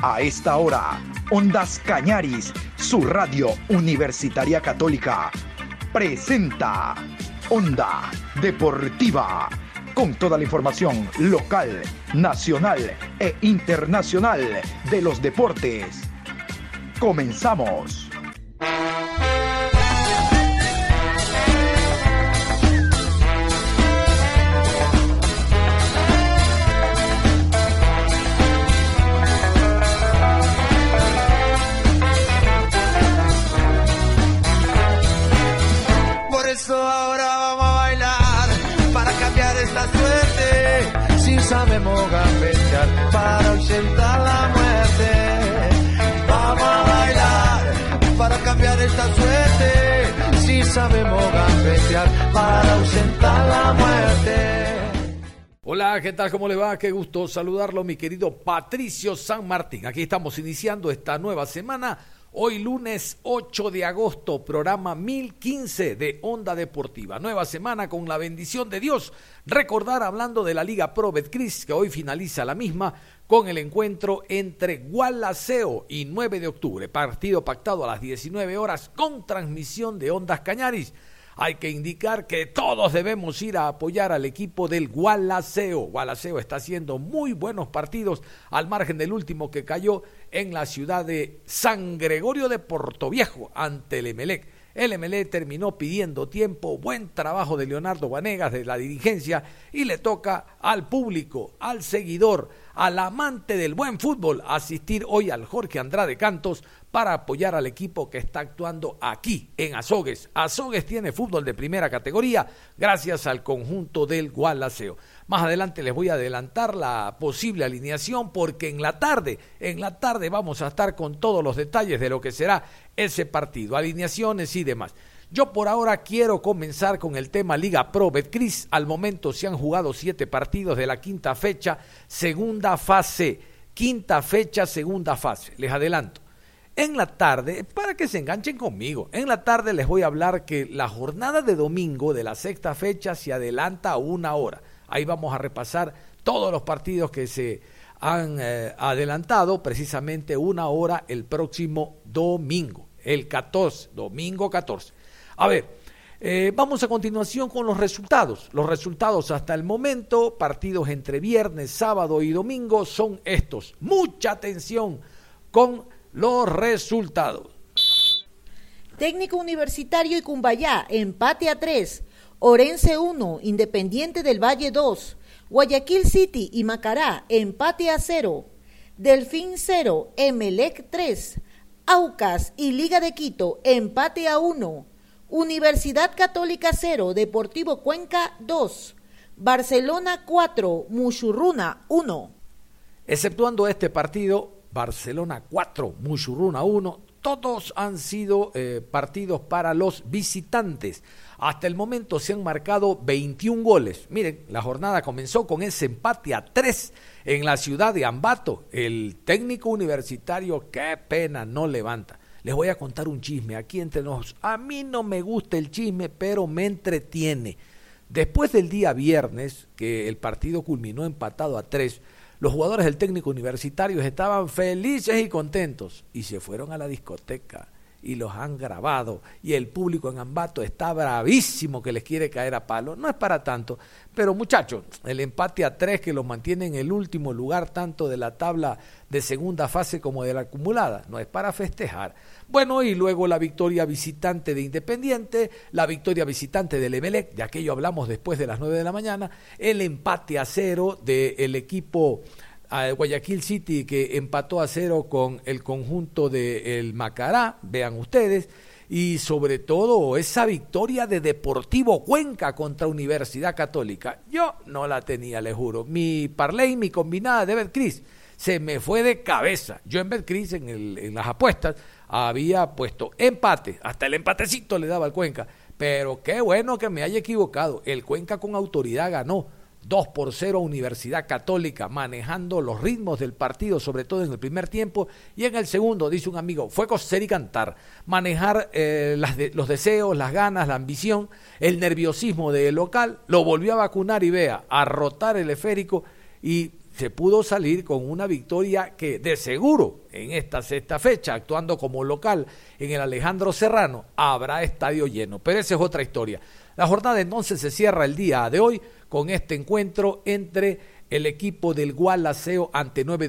A esta hora, Ondas Cañaris, su radio universitaria católica, presenta Onda Deportiva, con toda la información local, nacional e internacional de los deportes. Comenzamos. Sabemos gambetear para ausentar la muerte. Vamos a bailar para cambiar esta suerte. Si sabemos gambetear para ausentar la muerte. Hola, ¿qué tal? ¿Cómo le va? Qué gusto saludarlo, mi querido Patricio San Martín. Aquí estamos iniciando esta nueva semana. Hoy lunes 8 de agosto, programa 1015 de Onda Deportiva. Nueva semana con la bendición de Dios. Recordar, hablando de la Liga Pro Betcris, que hoy finaliza la misma con el encuentro entre Gualaceo y 9 de octubre. Partido pactado a las 19 horas con transmisión de Ondas Cañaris. Hay que indicar que todos debemos ir a apoyar al equipo del Gualaceo. Gualaceo está haciendo muy buenos partidos al margen del último que cayó en la ciudad de San Gregorio de Portoviejo ante el Emelec. El Emelec terminó pidiendo tiempo, buen trabajo de Leonardo Vanegas, de la dirigencia, y le toca al público, al seguidor, al amante del buen fútbol, asistir hoy al Jorge Andrade Cantos para apoyar al equipo que está actuando aquí en Azogues. Azogues tiene fútbol de primera categoría gracias al conjunto del Gualaceo. Más adelante les voy a adelantar la posible alineación porque en la tarde vamos a estar con todos los detalles de lo que será ese partido, alineaciones y demás. Yo por ahora quiero comenzar con el tema Liga Pro Betcris. Al momento se han jugado 7 partidos de la quinta fecha, segunda fase. Les adelanto. En la tarde, para que se enganchen conmigo, en la tarde les voy a hablar que la jornada de domingo de la sexta fecha se adelanta a 1 hora. Ahí vamos a repasar todos los partidos que se han adelantado, precisamente 1 hora el próximo domingo, el 14, domingo 14. A ver, vamos a continuación con los resultados. Los resultados hasta el momento, partidos entre viernes, sábado y domingo son estos. Mucha atención con los resultados. Técnico Universitario y Cumbayá, empate a 3. Orense 1, Independiente del Valle 2. Guayaquil City y Macará, empate a 0. Delfín 0, Emelec 3. Aucas y Liga de Quito, empate a 1. Universidad Católica 0, Deportivo Cuenca 2. Barcelona 4, Muchurruna 1. Exceptuando este partido, Barcelona 4, Muchurruna 1, todos han sido partidos para los visitantes. Hasta el momento se han marcado 21 goles. Miren, la jornada comenzó con ese empate a 3 en la ciudad de Ambato. El técnico universitario, qué pena, no levanta. Les voy a contar un chisme aquí entre nosotros. A mí no me gusta el chisme, pero me entretiene. Después del día viernes, que el partido culminó empatado a 3, los jugadores del técnico universitario estaban felices y contentos y se fueron a la discoteca y los han grabado y el público en Ambato está bravísimo que les quiere caer a palo. No es para tanto, pero muchachos, el empate a 3 que los mantiene en el último lugar tanto de la tabla de segunda fase como de la acumulada, no es para festejar. Bueno, y luego la victoria visitante de Independiente, la victoria visitante del Emelec, de aquello hablamos después de las 9 de la mañana, el empate a 0 del equipo Guayaquil City que empató a 0 con el conjunto del Macará, vean ustedes, y sobre todo esa victoria de Deportivo Cuenca contra Universidad Católica. Yo no la tenía, les juro. Mi parlay, mi combinada de Betcris se me fue de cabeza. Yo en Betcris, en las apuestas, había puesto empate, hasta el empatecito le daba al Cuenca, pero qué bueno que me haya equivocado. El Cuenca con autoridad ganó 2-0 a Universidad Católica, manejando los ritmos del partido, sobre todo en el primer tiempo, y en el segundo, dice un amigo, fue coser y cantar, manejar los deseos, las ganas, la ambición, el nerviosismo del local, lo volvió a vacunar y vea, a rotar el esférico, y se pudo salir con una victoria que de seguro en esta sexta fecha, actuando como local en el Alejandro Serrano, habrá estadio lleno, pero esa es otra historia. La jornada entonces se cierra el día de hoy con este encuentro entre el equipo del Gualaceo ante 9 de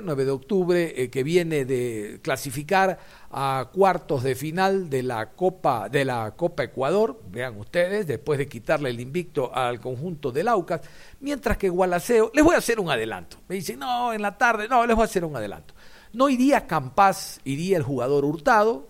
octubre que viene de clasificar a cuartos de final de la Copa Ecuador, vean ustedes, después de quitarle el invicto al conjunto del Aucas, mientras que Gualaceo, les voy a hacer un adelanto, me dicen, no, en la tarde, no, les voy a hacer un adelanto, no iría Campás, iría el jugador Hurtado,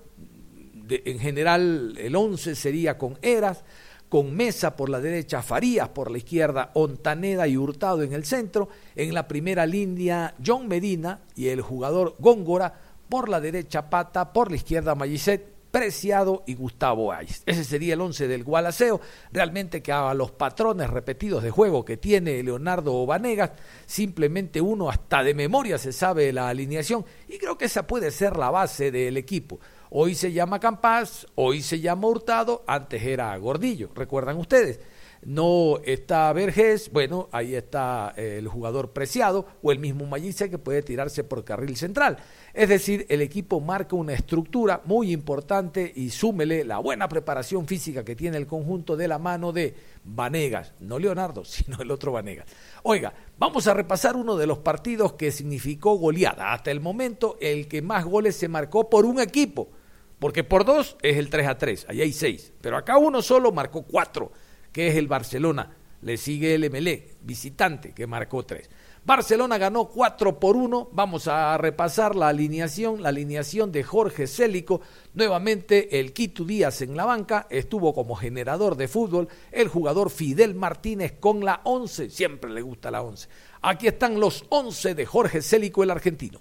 en general el 11 sería con Eras, con Mesa por la derecha, Farías por la izquierda, Ontaneda y Hurtado en el centro, en la primera línea John Medina y el jugador Góngora, por la derecha Pata, por la izquierda Mallicet, Preciado y Gustavo Ayes. Ese sería el 11 del Gualaceo, realmente que a los patrones repetidos de juego que tiene Leonardo Vanegas, simplemente uno hasta de memoria se sabe la alineación y creo que esa puede ser la base del equipo. Hoy se llama Campás, hoy se llama Hurtado, antes era Gordillo, ¿recuerdan ustedes? No está Vergés, bueno, ahí está el jugador Preciado o el mismo Mallice que puede tirarse por carril central. Es decir, el equipo marca una estructura muy importante y súmele la buena preparación física que tiene el conjunto de la mano de Vanegas, no Leonardo, sino el otro Vanegas. Oiga, vamos a repasar uno de los partidos que significó goleada. Hasta el momento, el que más goles se marcó por un equipo, porque por dos es el 3-3, ahí hay 6, pero acá uno solo marcó 4, que es el Barcelona, le sigue el Emelec, visitante, que marcó 3. Barcelona ganó 4-1, vamos a repasar la alineación de Jorge Célico, nuevamente el Quito Díaz en la banca, estuvo como generador de fútbol, el jugador Fidel Martínez con la 11, siempre le gusta la 11. Aquí están los 11 de Jorge Célico, el argentino.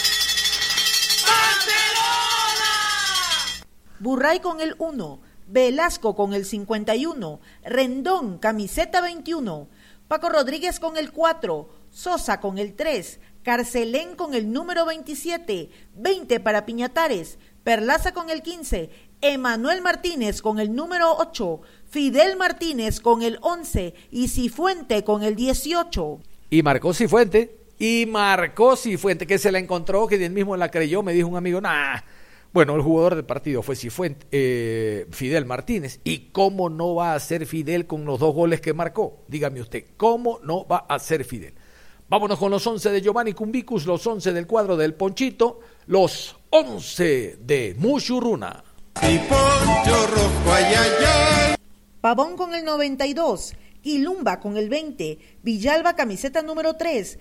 Burray con el 1, Velasco con el 51, Rendón, camiseta 21, Paco Rodríguez con el 4, Sosa con el 3, Carcelén con el número 27, 20 para Piñatares, Perlaza con el 15, Emanuel Martínez con el número 8, Fidel Martínez con el 11 y Cifuente con el 18. Y marcó Cifuente, que se la encontró, que él mismo la creyó, me dijo un amigo, nah. Bueno, el jugador del partido fue Fidel Martínez. ¿Y cómo no va a ser Fidel con los 2 goles que marcó? Dígame usted, ¿cómo no va a ser Fidel? Vámonos con los 11 de Giovanni Cumbicus, los 11 del cuadro del Ponchito, los 11 de Muchurruna. Y Poncho Rojo, ay, ay, ay. Pavón con el 92, Quilumba con el 20, Villalba camiseta número 3,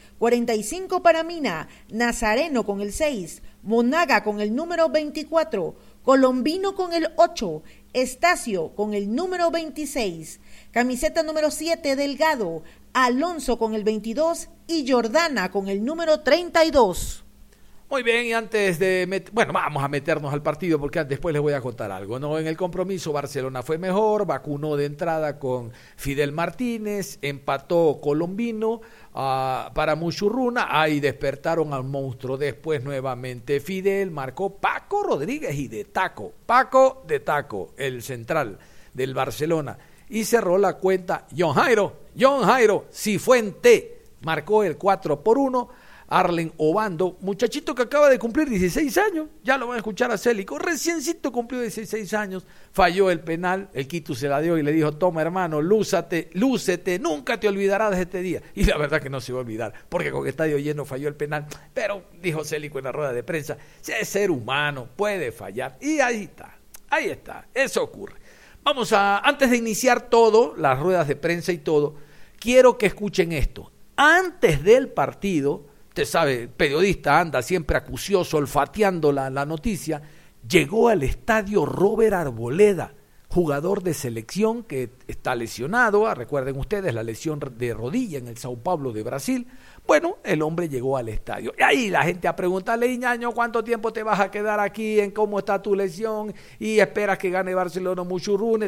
45 para Mina, Nazareno con el 6, Monaga con el número 24, Colombino con el 8, Estacio con el número 26, camiseta número 7 Delgado, Alonso con el 22 y Jordana con el número 32. Muy bien, y antes de vamos a meternos al partido porque después les voy a contar algo, ¿no? En el compromiso Barcelona fue mejor, vacunó de entrada con Fidel Martínez, empató Colombino para Muchurruna, ahí despertaron al monstruo, después nuevamente Fidel, marcó Paco Rodríguez y Paco de Taco, el central del Barcelona, y cerró la cuenta John Jairo Cifuente, marcó el 4-1, Arlen Obando, muchachito que acaba de cumplir 16 años, ya lo van a escuchar a Célico, reciencito cumplió 16 años, falló el penal, el Quito se la dio y le dijo, toma hermano, lúcete, nunca te olvidarás de este día, y la verdad que no se va a olvidar, porque con estadio lleno falló el penal, pero dijo Célico en la rueda de prensa, es ser humano, puede fallar, y ahí está, eso ocurre. Antes de iniciar todo, las ruedas de prensa y todo, quiero que escuchen esto, antes del partido, usted sabe, el periodista anda siempre acucioso, olfateando la noticia, llegó al estadio Robert Arboleda, jugador de selección que está lesionado, recuerden ustedes la lesión de rodilla en el Sao Paulo de Brasil. Bueno, el hombre llegó al estadio. Y ahí la gente a preguntarle, Iñaño, ¿cuánto tiempo te vas a quedar aquí? ¿En cómo está tu lesión? ¿Y esperas que gane Barcelona Muchurruna?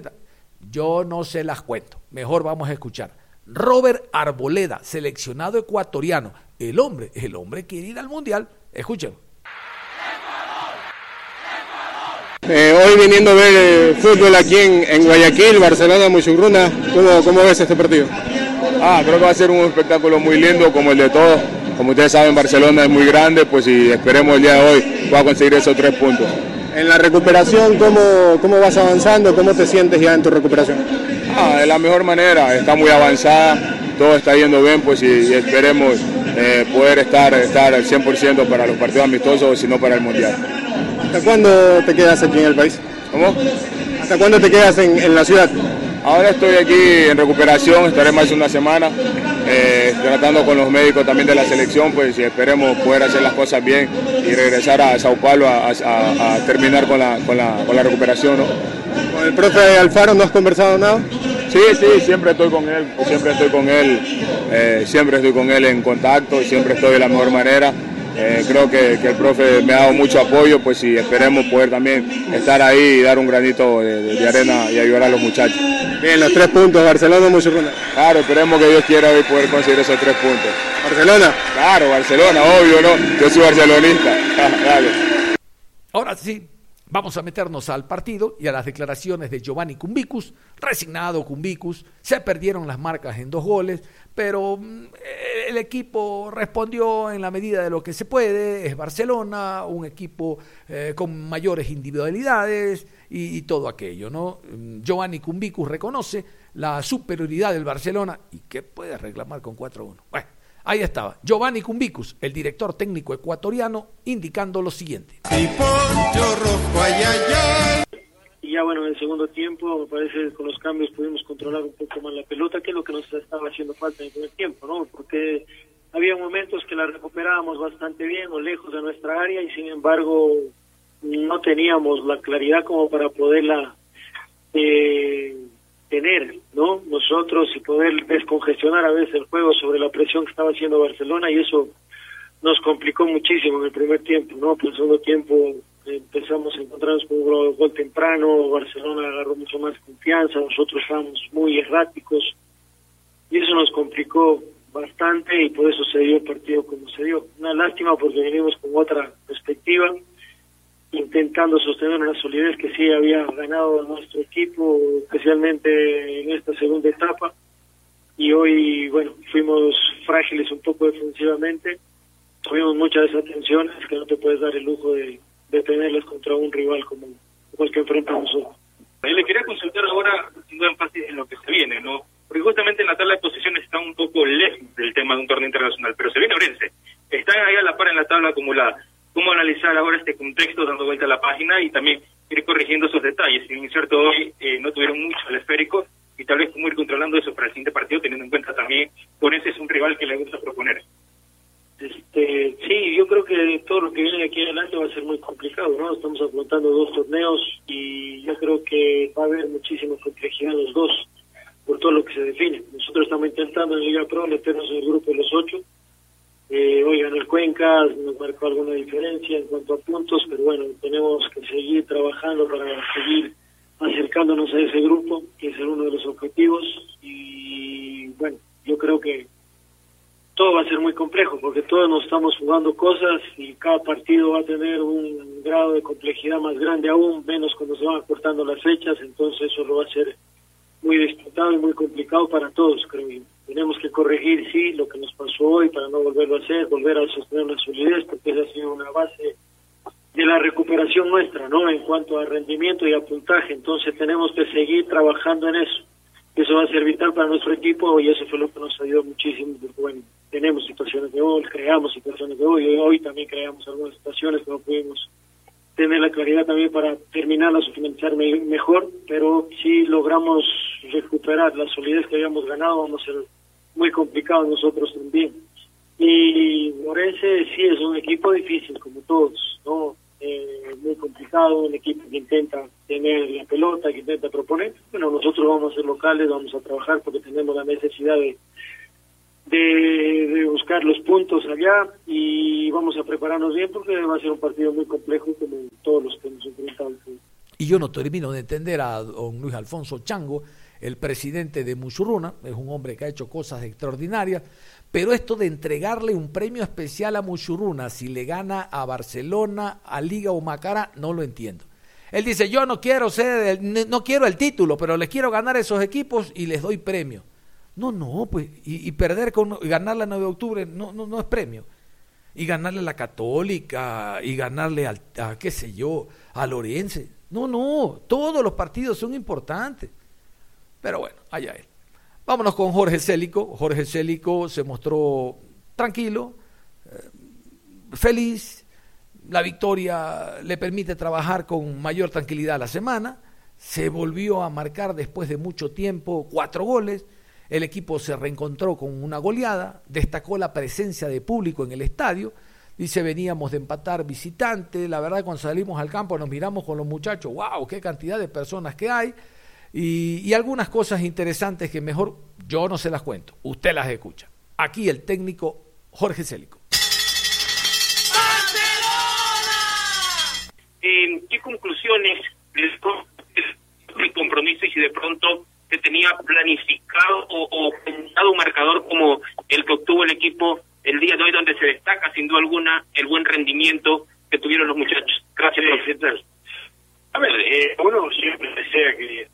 Yo no se las cuento, mejor vamos a escuchar. Robert Arboleda, seleccionado ecuatoriano. El hombre quiere ir al Mundial. Escuchen. Hoy viniendo a ver fútbol aquí en Guayaquil, Barcelona, Muchurruna, ¿cómo ves este partido? Creo que va a ser un espectáculo muy lindo como el de todos. Como ustedes saben, Barcelona es muy grande, pues y esperemos el día de hoy pueda conseguir esos 3 puntos. En la recuperación, ¿cómo vas avanzando? ¿Cómo te sientes ya en tu recuperación? De la mejor manera, está muy avanzada, todo está yendo bien, pues y esperemos poder estar al 100% para los partidos amistosos, si no para el Mundial. ¿Hasta cuándo te quedas aquí en el país? ¿Cómo? ¿Hasta cuándo te quedas en la ciudad? Ahora estoy aquí en recuperación, estaré más de una semana, tratando con los médicos también de la selección, pues y esperemos poder hacer las cosas bien y regresar a Sao Paulo a terminar con la recuperación, ¿no? ¿Con el profe Alfaro no has conversado nada? Sí, siempre estoy con él, siempre estoy con él en contacto, siempre estoy de la mejor manera. Creo que el profe me ha dado mucho apoyo, pues y esperemos poder también estar ahí y dar un granito de arena y ayudar a los muchachos. Bien, los 3 puntos, Barcelona o Muchurruna. Claro, esperemos que Dios quiera hoy poder conseguir esos 3 puntos. ¿Barcelona? Claro, Barcelona, obvio, ¿no? Yo soy barcelonista. Dale. Ahora sí, vamos a meternos al partido y a las declaraciones de Giovanni Cumbicus. Resignado Cumbicus, se perdieron las marcas en 2 goles, pero el equipo respondió en la medida de lo que se puede. Es Barcelona, un equipo con mayores individualidades y todo aquello, ¿no? Giovanni Cumbicus reconoce la superioridad del Barcelona y que puede reclamar con 4-1. Bueno, ahí estaba Giovanni Cumbicus, el director técnico ecuatoriano, indicando lo siguiente. Y ya bueno, en el segundo tiempo me parece que con los cambios pudimos controlar un poco más la pelota, que es lo que nos estaba haciendo falta en el primer tiempo, ¿no? Porque había momentos que la recuperábamos bastante bien o lejos de nuestra área y sin embargo no teníamos la claridad como para poderla tener, ¿no? Nosotros y poder descongestionar a veces el juego sobre la presión que estaba haciendo Barcelona, y eso nos complicó muchísimo en el primer tiempo, ¿no? Por el segundo tiempo empezamos a encontrarnos con un gol temprano, Barcelona agarró mucho más confianza, nosotros estábamos muy erráticos y eso nos complicó bastante y por eso se dio el partido como se dio. Una lástima porque venimos con otra perspectiva, intentando sostener una solidez que sí había ganado nuestro equipo, especialmente en esta segunda etapa, y hoy, bueno, fuimos frágiles un poco defensivamente, tuvimos muchas desatenciones que no te puedes dar el lujo de tenerlas contra un rival como el que enfrentamos nosotros. Yo le quería consultar ahora, haciendo énfasis en lo que se viene, ¿no? Porque justamente en la tabla de posiciones está un poco lejos del tema de un torneo internacional, pero se viene Orense. Están ahí a la par en la tabla acumulada. ¿Cómo analizar ahora este contexto dando vuelta a la página y también ir corrigiendo esos detalles? Si bien es cierto, hoy no tuvieron mucho el esférico y tal vez cómo ir controlando eso para el siguiente partido, teniendo en cuenta también Orense es un rival que le gusta proponer. Sí, yo creo que todo lo que viene de aquí adelante va a ser muy complicado, ¿no? Estamos afrontando 2 torneos y yo creo que va a haber muchísima complejidad en los 2 por todo lo que se define. Nosotros estamos intentando en Liga Pro meternos en el grupo de los 8. Hoy ganó el Cuenca, nos marcó alguna diferencia en cuanto a puntos, pero bueno, tenemos que seguir trabajando para seguir acercándonos a ese grupo, que es uno de los objetivos. Y bueno, yo creo que todo va a ser muy complejo porque todos nos estamos jugando cosas y cada partido va a tener un grado de complejidad más grande aún, menos cuando se van acortando las fechas, entonces eso lo va a ser muy disputado y muy complicado para todos, creo yo. Tenemos que corregir, sí, lo que nos pasó hoy para no volverlo a hacer, volver a sostener una solidez, porque esa ha sido una base de la recuperación nuestra, ¿no? En cuanto a rendimiento y a puntaje, entonces tenemos que seguir trabajando en eso. Eso va a ser vital para nuestro equipo y eso fue lo que nos ayudó muchísimo, porque bueno, tenemos situaciones de gol, creamos situaciones de gol y hoy también creamos algunas situaciones que no pudimos tener la claridad también para terminarlas o finalizar mejor, pero si logramos recuperar la solidez que habíamos ganado, vamos a ser muy complicados nosotros también. Y Orense sí es un equipo difícil, como todos, ¿no? Muy complicado, un equipo que intenta tener la pelota, que intenta proponer. Bueno, nosotros vamos a ser locales, vamos a trabajar porque tenemos la necesidad de buscar los puntos allá y vamos a prepararnos bien porque va a ser un partido muy complejo como todos los que hemos enfrentado. Y yo no termino de entender a don Luis Alfonso Chango, el presidente de Muchurruna, es un hombre que ha hecho cosas extraordinarias, pero esto de entregarle un premio especial a Muchurruna si le gana a Barcelona, a Liga o Macará, no lo entiendo. Él dice, yo no quiero el título, pero les quiero ganar a esos equipos y les doy premio. No, pues, y perder y ganar la 9 de octubre no es premio. Y ganarle a la Católica, y ganarle a qué sé yo, a Lorense. No, todos los partidos son importantes. Pero bueno, allá él. Vámonos con Jorge Célico. Jorge Célico se mostró tranquilo, feliz. La victoria le permite trabajar con mayor tranquilidad la semana. Se volvió a marcar después de mucho tiempo 4 goles. El equipo se reencontró con una goleada, destacó la presencia de público en el estadio. Dice, veníamos de empatar visitante, la verdad cuando salimos al campo nos miramos con los muchachos, wow, qué cantidad de personas que hay, y algunas cosas interesantes que mejor yo no se las cuento, usted las escucha. Aquí el técnico Jorge Célico. ¿Qué conclusiones el compromiso y si de pronto se tenía planificado o pensado un marcador como el que obtuvo el equipo el día de hoy, donde se destaca sin duda alguna el buen rendimiento que tuvieron los muchachos? Gracias, presidente. A ver, uno siempre desea que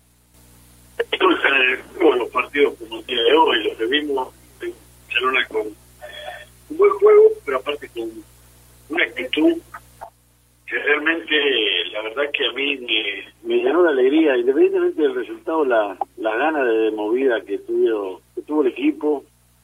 los partidos como el día de hoy, los que vimos en Barcelona con un buen juego, pero aparte con una actitud que realmente, la verdad que a mí me llenó de alegría, independientemente del resultado, la gana de movida que tuvo el equipo,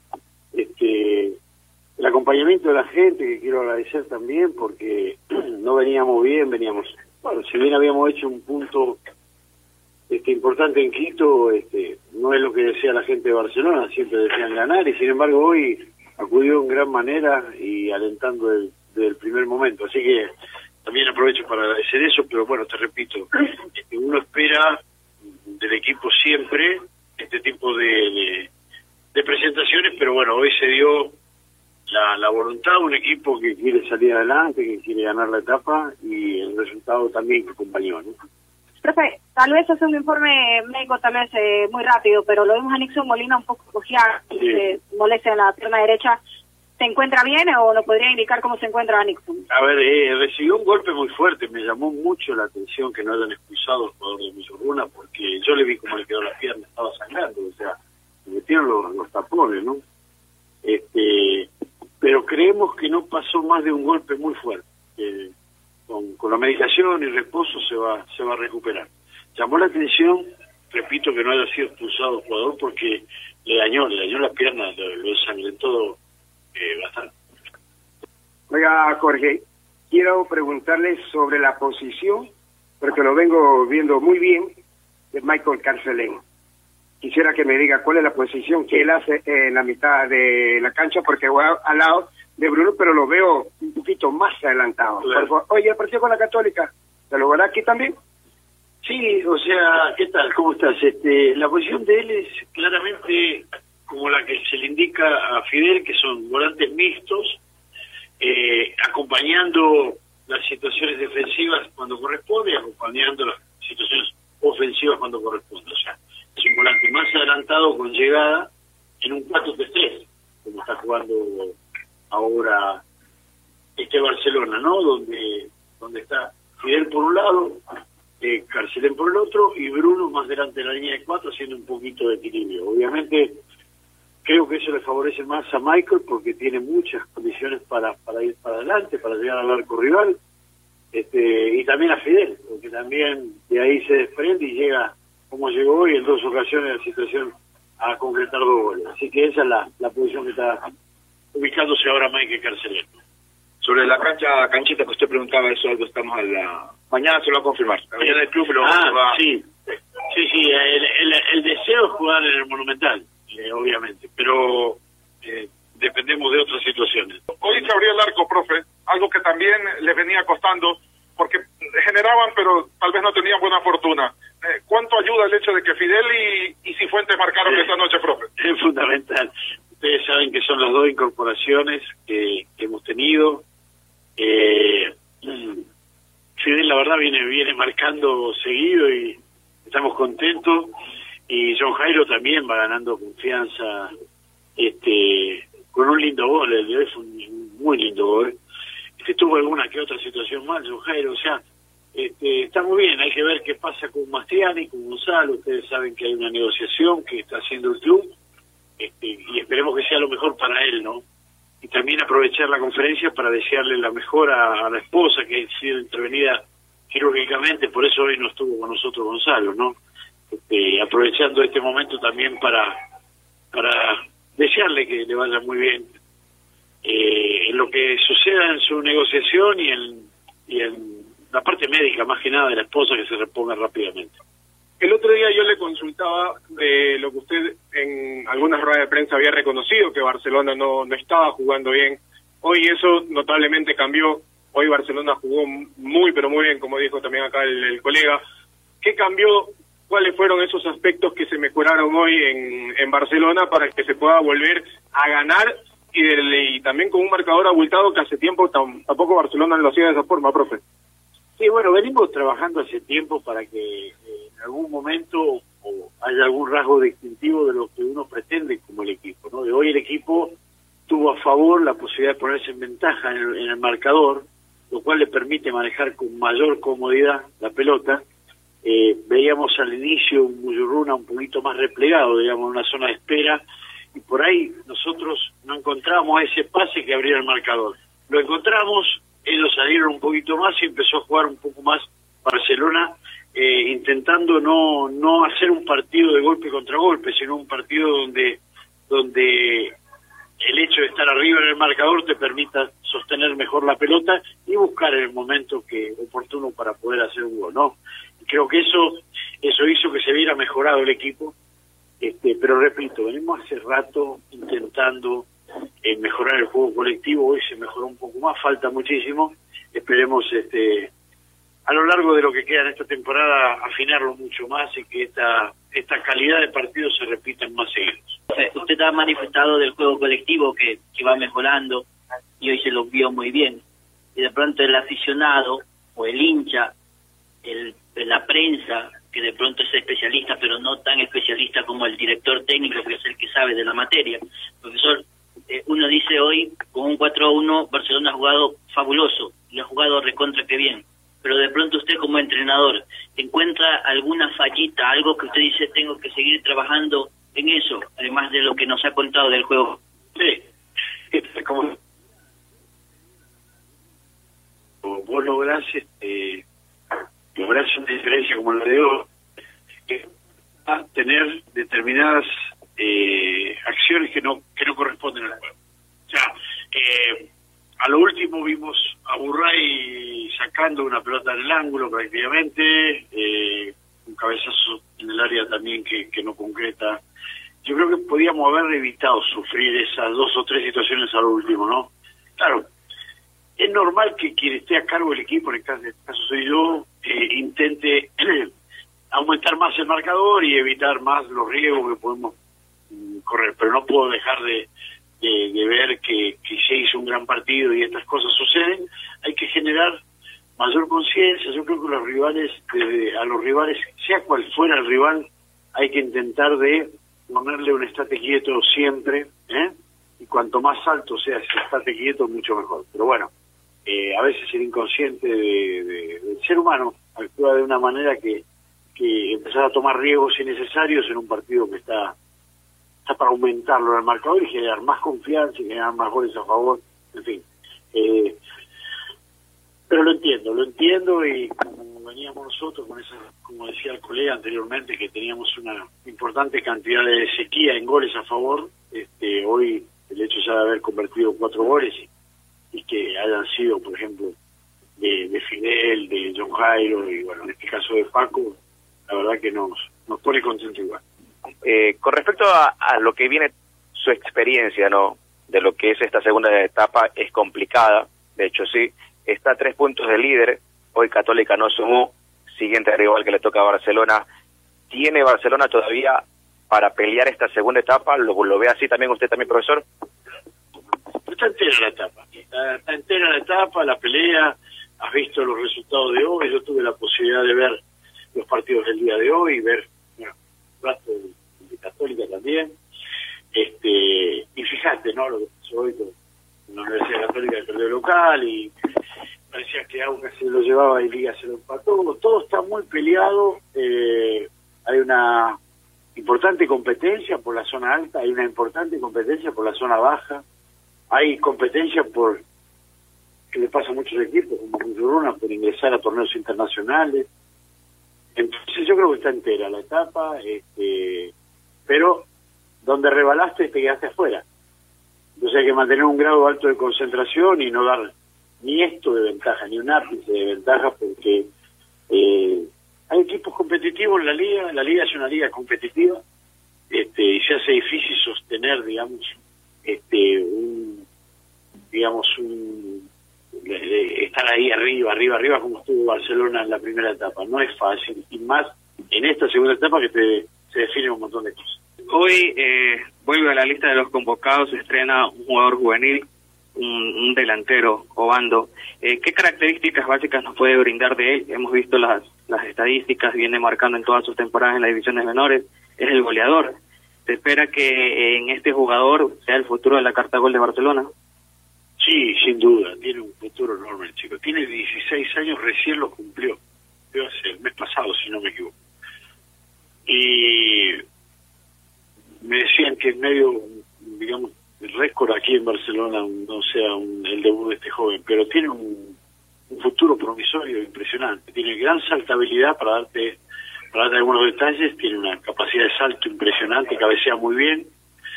el acompañamiento de la gente, que quiero agradecer también, porque no veníamos bien, bueno, si bien habíamos hecho un punto importante en Quito, no es lo que decía la gente de Barcelona, siempre decían ganar, y sin embargo hoy acudió en gran manera y alentando desde el primer momento, así que también aprovecho para agradecer eso, pero bueno, te repito, uno espera del equipo siempre este tipo de presentaciones, pero bueno, hoy se dio la voluntad, un equipo que quiere salir adelante, que quiere ganar la etapa, y el resultado también que acompañó, ¿no? Profe, tal vez hace un informe médico también muy rápido, pero lo vimos a Nixon Molina un poco cojear, sí. Molestia en la pierna derecha. ¿Se encuentra bien o nos podría indicar cómo se encuentra Nixon? A ver, recibió un golpe muy fuerte, me llamó mucho la atención que no hayan expulsado al jugador de Musurruna, porque yo le vi cómo le quedó la pierna, estaba sangrando, o sea, metieron los tapones, ¿no? Pero creemos que no pasó más de un golpe muy fuerte. Con la medicación y reposo se va a recuperar. Llamó la atención, repito, que no haya sido expulsado el jugador porque le dañó la pierna, lo ensangrentó bastante. Oiga, Jorge, quiero preguntarle sobre la posición, porque lo vengo viendo muy bien, de Michael Carcelén. Quisiera que me diga cuál es la posición que él hace en la mitad de la cancha, porque voy al lado de Bruno, pero lo veo un poquito más adelantado. Claro. Oye, el partido con la Católica, ¿se lo verá aquí también? Sí, o sea, ¿qué tal? ¿Cómo estás? La posición de él es claramente como la que se le indica a Fidel, que son volantes mixtos, acompañando las situaciones defensivas cuando corresponde y acompañando las situaciones ofensivas cuando corresponde. O sea, es un volante más adelantado con llegada en un 4-3-3, como está jugando ahora Barcelona, ¿no? Donde está Fidel por un lado, Carcelén por el otro, y Bruno más delante de la línea de 4, haciendo un poquito de equilibrio. Obviamente creo que eso le favorece más a Michael porque tiene muchas condiciones para ir para adelante, para llegar al arco rival, y también a Fidel, porque también de ahí se desprende y llega, como llegó hoy, en 2 ocasiones de la situación a concretar 2 goles. Así que esa es la posición que está ubicándose ahora Michael Carcelén. Sobre la canchita que usted preguntaba, eso algo estamos mañana se lo va a confirmar. Mañana el club lo va. Sí, el deseo es jugar en el Monumental, obviamente, pero dependemos de otras situaciones. Hoy se abrió el arco, profe, algo que también les venía costando, porque generaban, pero tal vez no tenían buena fortuna. ¿Cuánto ayuda el hecho de que Fidel y Cifuentes marcaron esta noche, profe? Es fundamental. Ustedes saben que son las 2 incorporaciones que hemos tenido. Fidel, la verdad, viene marcando seguido y estamos contentos. Y John Jairo también va ganando confianza con un lindo gol. El de hoy fue un muy lindo gol. Tuvo alguna que otra situación mal, John Jairo, o sea, está muy bien. Hay que ver qué pasa con Mastriani, con Gonzalo. Ustedes saben que hay una negociación que está haciendo el club y esperemos que sea lo mejor para él, ¿no? Y también aprovechar la conferencia para desearle la mejor a la esposa, que ha sido intervenida quirúrgicamente, por eso hoy no estuvo con nosotros Gonzalo, ¿no? Aprovechando este momento también para desearle que le vaya muy bien en lo que suceda en su negociación y en la parte médica, más que nada de la esposa, que se reponga rápidamente. El otro día yo le consultaba de lo que usted en algunas ruedas de prensa había reconocido, que Barcelona no estaba jugando bien. Hoy eso notablemente cambió. Hoy Barcelona jugó muy, pero muy bien, como dijo también acá el colega. ¿Qué cambió? ¿Cuáles fueron esos aspectos que se mejoraron hoy en Barcelona para que se pueda volver a ganar y también con un marcador abultado que hace tiempo tampoco Barcelona lo hacía de esa forma, profe? Sí, bueno, venimos trabajando hace tiempo para que en algún momento haya algún rasgo distintivo de lo que uno pretende como el equipo, ¿no? De hoy el equipo tuvo a favor la posibilidad de ponerse en ventaja en el marcador, lo cual le permite manejar con mayor comodidad la pelota. Veíamos al inicio un Muyurruna un poquito más replegado, digamos, en una zona de espera, y por ahí nosotros no encontramos ese pase que abriera el marcador. Lo encontramos, ellos salieron un poquito más y empezó a jugar un poco más Barcelona, intentando no hacer un partido de golpe contra golpe, sino un partido donde el hecho de estar arriba en el marcador te permita sostener mejor la pelota y buscar el momento oportuno para poder hacer un gol, ¿no? Y creo que eso hizo que se viera mejorado el equipo, pero repito, venimos hace rato intentando mejorar el juego colectivo. Hoy se mejoró un poco más, falta muchísimo, esperemos a lo largo de lo que queda en esta temporada afinarlo mucho más y que esta calidad de partidos se repitan más seguidos. Usted ha manifestado del juego colectivo que va mejorando y hoy se lo vio muy bien, y de pronto el aficionado o el hincha, la prensa, que de pronto es especialista pero no tan especialista como el director técnico, que es el que sabe de la materia. Profesor, uno dice hoy con un 4-1 Barcelona ha jugado fabuloso y ha jugado recontra que bien, pero de pronto usted como entrenador encuentra alguna fallita, algo que usted dice tengo que seguir trabajando en eso, además de lo que nos ha contado del juego. Sí, como vos lográs una diferencia como la de hoy, a tener determinadas acciones que no corresponden al juego. O sea, a lo último vimos a Burray sacando una pelota en el ángulo prácticamente, un cabezazo en el área también que no concreta. Yo creo que podíamos haber evitado sufrir esas 2 o 3 situaciones a lo último, ¿no? Claro, es normal que quien esté a cargo del equipo, en este caso soy yo, intente aumentar más el marcador y evitar más los riesgos que podemos correr, pero no puedo dejar de ver que se hizo un gran partido y estas cosas suceden. Hay que generar mayor conciencia. Yo creo que a los rivales, sea cual fuera el rival, hay que intentar de ponerle un estate quieto siempre, y cuanto más alto sea ese estate quieto, mucho mejor. Pero bueno, a veces el inconsciente del ser humano actúa de una manera que empezar a tomar riesgos innecesarios en un partido que está para aumentarlo en el marcador y generar más confianza y generar más goles a favor, en fin. Pero lo entiendo, y como veníamos nosotros con esa, como decía el colega anteriormente, que teníamos una importante cantidad de sequía en goles a favor, hoy el hecho ya de haber convertido 4 goles y que hayan sido, por ejemplo, de Fidel, de John Jairo y bueno, en este caso de Paco, la verdad que nos pone contento igual. Con respecto a lo que viene su experiencia, ¿no?, de lo que es esta segunda etapa, es complicada, de hecho sí, está a 3 puntos de líder, hoy Católica no sumó, siguiente rival que le toca a Barcelona. ¿Tiene Barcelona todavía para pelear esta segunda etapa? ¿Lo ve así también usted también, profesor? Está entera la etapa, está entera la etapa, la pelea. Has visto los resultados de hoy, yo tuve la posibilidad de ver los partidos del día de hoy, ver un rato de Católica también, y fíjate, ¿no?, lo que pasó hoy con la Universidad Católica que perdió local y parecía que Aucas se lo llevaba y Liga se lo empató. Todo está muy peleado, hay una importante competencia por la zona alta, hay una importante competencia por la zona baja, hay competencia por, que le pasa a muchos equipos, como Muchurruna, por ingresar a torneos internacionales. Entonces yo creo que está entera la etapa, pero donde rebalaste te quedaste afuera. Entonces hay que mantener un grado alto de concentración y no dar ni esto de ventaja, ni un ápice de ventaja, porque hay equipos competitivos en la liga es una liga competitiva, y se hace difícil sostener, digamos, estar ahí arriba como estuvo Barcelona en la primera etapa. No es fácil, y más en esta segunda etapa que se define un montón de cosas. Hoy vuelve a la lista de los convocados, se estrena un jugador juvenil, un delantero, Obando. ¿Qué características básicas nos puede brindar de él? Hemos visto las estadísticas, viene marcando en todas sus temporadas en las divisiones menores, es el goleador. ¿Se espera que en este jugador sea el futuro de la carta gol de Barcelona? Sí, sin duda, tiene un futuro enorme el chico. Tiene 16 años, recién lo cumplió. Debe ser el mes pasado, si no me equivoco. Y me decían que en medio, digamos, el récord aquí en Barcelona no sea el debut de este joven, pero tiene un futuro promisorio impresionante. Tiene gran saltabilidad, para darte algunos detalles, tiene una capacidad de salto impresionante, cabecea muy bien,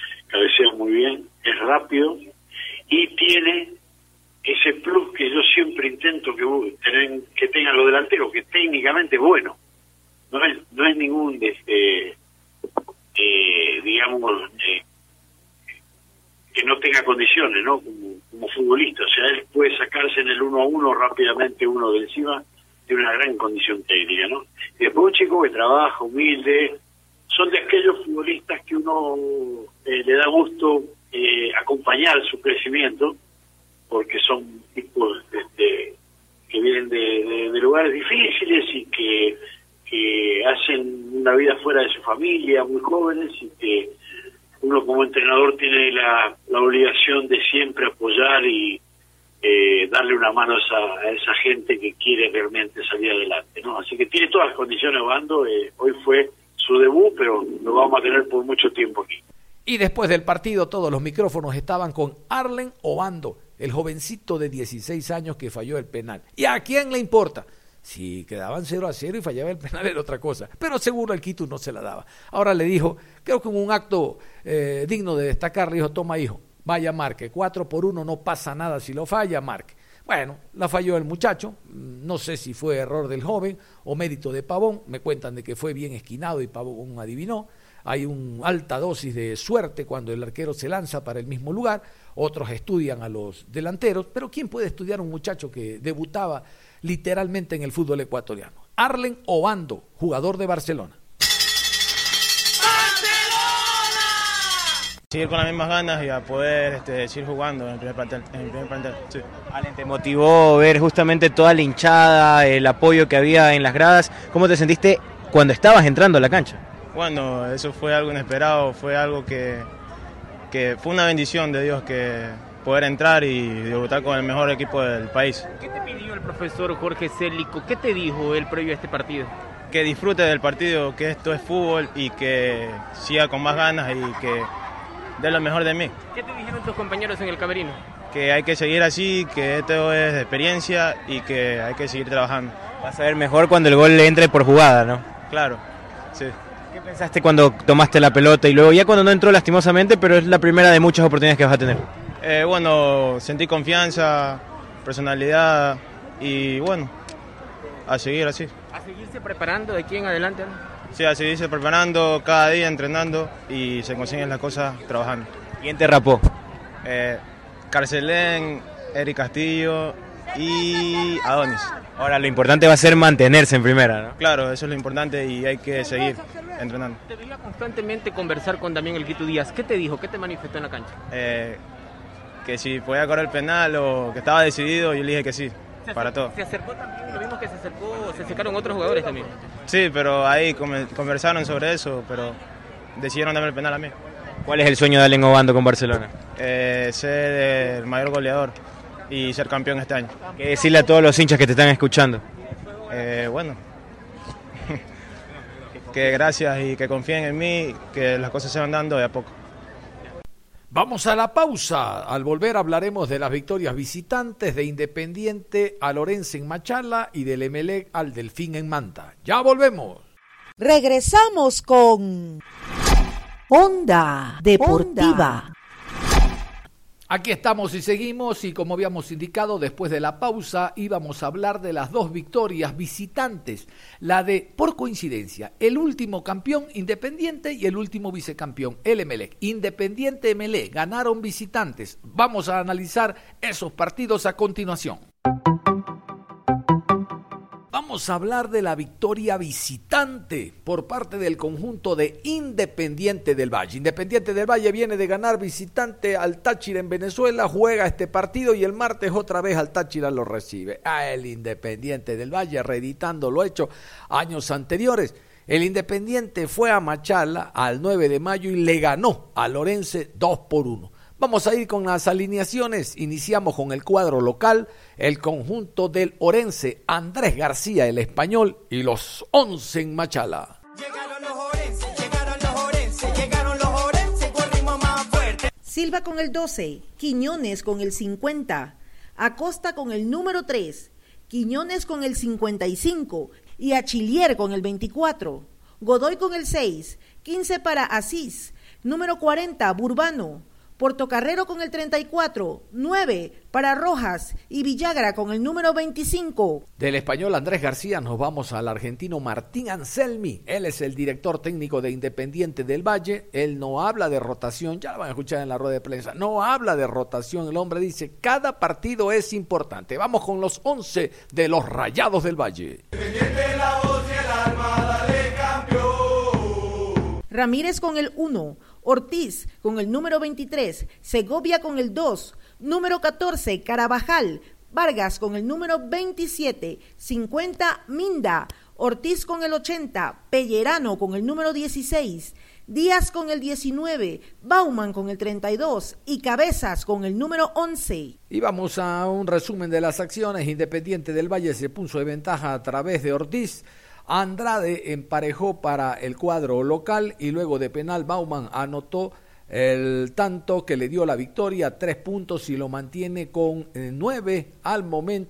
es rápido, y tiene ese plus que yo siempre intento que tengan los delanteros, que técnicamente es bueno. No es ningún, que no tenga condiciones, ¿no? Como futbolista. O sea, él puede sacarse en el 1-1 rápidamente uno de encima, de una gran condición técnica, ¿no? Y después un chico que trabaja, humilde, son de aquellos futbolistas que uno le da gusto acompañar su crecimiento, porque son tipos que vienen de lugares difíciles y que hacen una vida fuera de su familia, muy jóvenes, y que uno como entrenador tiene la obligación de siempre apoyar y darle una mano a esa gente que quiere realmente salir adelante, ¿no? Así que tiene todas las condiciones, Obando. Hoy fue su debut, pero lo vamos a tener por mucho tiempo aquí. Y después del partido todos los micrófonos estaban con Arlen Obando, el jovencito de 16 años que falló el penal. ¿Y a quién le importa? Si quedaban 0-0 y fallaba el penal era otra cosa, pero seguro el Quito no se la daba. Ahora le dijo, creo que en un acto digno de destacar, le dijo, toma hijo, vaya marque, 4-1, no pasa nada si lo falla, marque. Bueno, la falló el muchacho, no sé si fue error del joven o mérito de Pavón, me cuentan de que fue bien esquinado y Pavón adivinó. Hay una alta dosis de suerte cuando el arquero se lanza para el mismo lugar, otros estudian a los delanteros, pero ¿quién puede estudiar a un muchacho que debutaba literalmente en el fútbol ecuatoriano? Arlen Obando, jugador de Barcelona. Seguir con las mismas ganas y a poder seguir jugando en el primer plantel. Sí. Arlen, ¿te motivó ver justamente toda la hinchada, el apoyo que había en las gradas? ¿Cómo te sentiste cuando estabas entrando a la cancha? Bueno, eso fue algo inesperado, fue algo que fue una bendición de Dios, que poder entrar y debutar con el mejor equipo del país. ¿Qué te pidió el profesor Jorge Célico? ¿Qué te dijo él previo a este partido? Que disfrute del partido, que esto es fútbol y que siga con más ganas y que dé lo mejor de mí. ¿Qué te dijeron tus compañeros en el camerino? Que hay que seguir así, que esto es de experiencia y que hay que seguir trabajando. Vas a ver mejor cuando el gol le entre por jugada, ¿no? Claro, sí. ¿Qué pensaste cuando tomaste la pelota y luego ya cuando no entró lastimosamente, pero es la primera de muchas oportunidades que vas a tener? Bueno, sentí confianza, personalidad y bueno, a seguir así. ¿A seguirse preparando de aquí en adelante, no? Sí, a seguirse preparando cada día, entrenando y se consiguen las cosas trabajando. ¿Quién te rapó? Carcelén, Eric Castillo y Adonis. Ahora lo importante va a ser mantenerse en primera, ¿no? Claro, eso es lo importante y hay que seguir entrenando. Te veía constantemente conversar con Damián El Quito Díaz. ¿Qué te dijo? ¿Qué te manifestó en la cancha? Que si podía correr el penal o que estaba decidido, yo le dije que sí, para todo. ¿Se acercó también? Lo vimos que se acercaron otros jugadores también. Sí, pero ahí conversaron sobre eso, pero decidieron darme el penal a mí. ¿Cuál es el sueño de Arlen Obando con Barcelona? Ser el mayor goleador y ser campeón este año. ¿Qué decirle a todos los hinchas que te están escuchando? Bueno, que gracias y que confíen en mí, que las cosas se van dando de a poco. Vamos a la pausa. Al volver hablaremos de las victorias visitantes de Independiente al Orense en Machala y del Emelec al Delfín en Manta. Ya volvemos. Regresamos con Onda Deportiva. Aquí estamos y seguimos, y como habíamos indicado, después de la pausa íbamos a hablar de las dos victorias visitantes, la de, por coincidencia, el último campeón Independiente y el último vicecampeón, el Emelec. Independiente Emelec ganaron visitantes. Vamos a analizar esos partidos a continuación. Vamos a hablar de la victoria visitante por parte del conjunto de Independiente del Valle. Independiente del Valle viene de ganar visitante al Táchira en Venezuela, juega este partido y el martes otra vez al Táchira lo recibe. El Independiente del Valle reeditando lo hecho años anteriores. El Independiente fue a Machala al 9 de mayo y le ganó al Orense 2-1. Vamos a ir con las alineaciones. Iniciamos con el cuadro local, el conjunto del Orense, Andrés García, el español, y los 11 en Machala. Llegaron los Orense, con ritmo más fuerte. Silva con el 12, Quiñones con el 50, Acosta con el número 3, Quiñones con el 55 y Achillier con el 24, Godoy con el 6, 15 para Asís, número 40, Burbano, Portocarrero con el 34, 9 para Rojas y Villagra con el número 25. Del español Andrés García nos vamos al argentino Martín Anselmi. Él es el director técnico de Independiente del Valle. Él no habla de rotación, ya lo van a escuchar en la rueda de prensa. No habla de rotación, el hombre dice cada partido es importante. Vamos con los 11 de los Rayados del Valle. La voz y el alma, dale campeón. Ramírez con el 1, Ortiz con el número 23, Segovia con el 2, número 14, Carabajal, Vargas con el número 27, 50, Minda, Ortiz con el 80, Pellerano con el número 16, Díaz con el 19, Bauman con el 32 y Cabezas con el número 11. Y vamos a un resumen de las acciones. Independiente del Valle se puso de ventaja a través de Ortiz. Andrade emparejó para el cuadro local y luego de penal Bauman anotó el tanto que le dio la victoria, 3 puntos y lo mantiene con 9 al momento,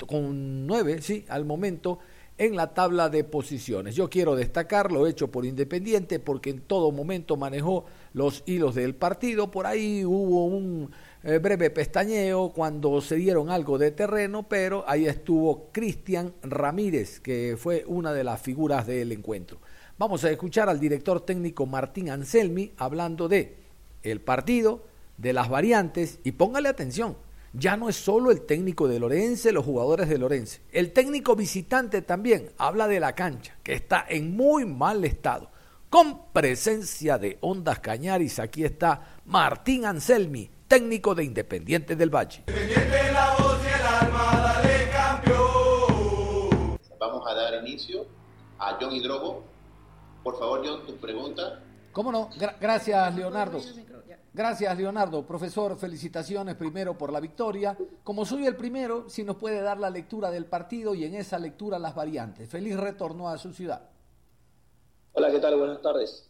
al momento en la tabla de posiciones. Yo quiero destacar lo hecho por Independiente porque en todo momento manejó los hilos del partido. Por ahí hubo un breve pestañeo cuando se dieron algo de terreno, pero ahí estuvo Cristian Ramírez, que fue una de las figuras del encuentro. Vamos a escuchar al director técnico Martín Anselmi hablando de el partido, de las variantes, y póngale atención, ya no es solo el técnico de Orense, los jugadores de Orense, el técnico visitante también habla de la cancha, que está en muy mal estado. Con presencia de Ondas Cañaris, aquí está Martín Anselmi, técnico de Independiente del Valle. La voz y el alma, dale campeón. Vamos a dar inicio a John Hidrobo. Por favor, John, tu pregunta. ¿Cómo no? Gracias, Leonardo. Gracias, Leonardo. Profesor, felicitaciones primero por la victoria. Como soy el primero, si nos puede dar la lectura del partido y en esa lectura las variantes. Feliz retorno a su ciudad. Hola, ¿qué tal? Buenas tardes.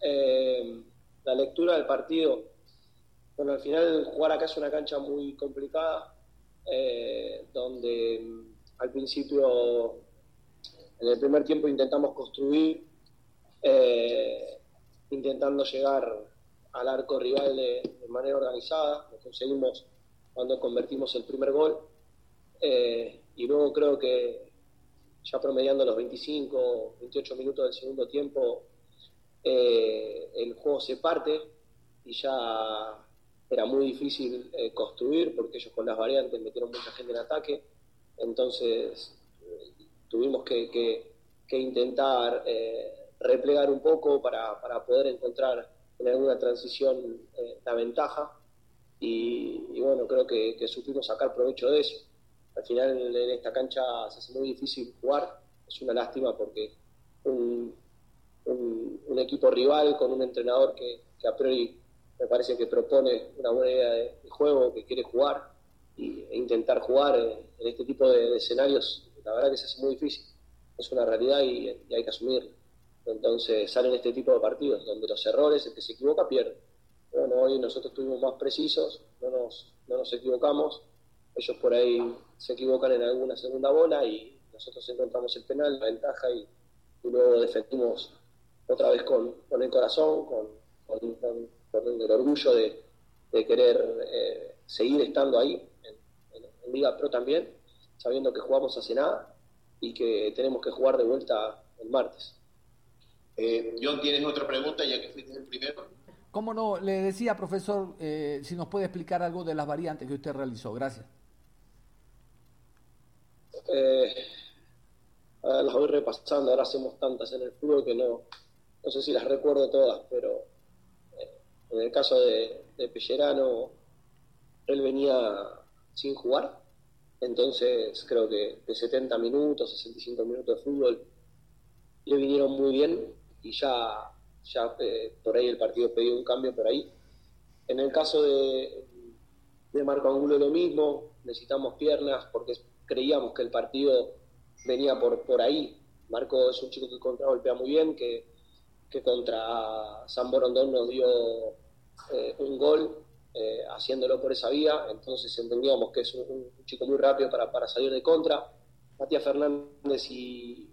La lectura del partido. Bueno, al final jugar acá es una cancha muy complicada, donde al principio, en el primer tiempo intentamos construir, intentando llegar al arco rival de manera organizada. Lo conseguimos cuando convertimos el primer gol, y luego creo que ya promediando los 25, 28 minutos del segundo tiempo, el juego se parte y ya era muy difícil construir porque ellos con las variantes metieron mucha gente en ataque. Entonces tuvimos que intentar replegar un poco para poder encontrar en alguna transición la ventaja, y bueno, creo que supimos sacar provecho de eso. Al final en esta cancha se hace muy difícil jugar, es una lástima porque un equipo rival con un entrenador que a priori me parece que propone una buena idea de juego, que quiere jugar e intentar jugar en este tipo de escenarios, la verdad que se hace muy difícil. Es una realidad y hay que asumirla. Entonces salen este tipo de partidos donde los errores, el que se equivoca pierde. Bueno, hoy nosotros estuvimos más precisos, no nos equivocamos, ellos por ahí se equivocan en alguna segunda bola y nosotros encontramos el penal, la ventaja y luego defendimos otra vez con el corazón, con el orgullo de querer seguir estando ahí en Liga Pro también, sabiendo que jugamos hace nada y que tenemos que jugar de vuelta el martes. John, ¿tienes otra pregunta ya que fuiste el primero? ¿Cómo no? Le decía, profesor, si nos puede explicar algo de las variantes que usted realizó. Gracias. Las voy repasando, ahora hacemos tantas en el fútbol que no sé si las recuerdo todas, pero en el caso de Pellerano, él venía sin jugar, entonces creo que de 70 minutos, 65 minutos de fútbol le vinieron muy bien y ya por ahí el partido pidió un cambio por ahí. En el caso de Marco Angulo lo mismo, necesitamos piernas porque creíamos que el partido venía por ahí. Marco es un chico que contragolpea muy bien, que contra San Borondón nos dio un gol haciéndolo por esa vía, entonces entendíamos que es un chico muy rápido para salir de contra. Matías Fernández y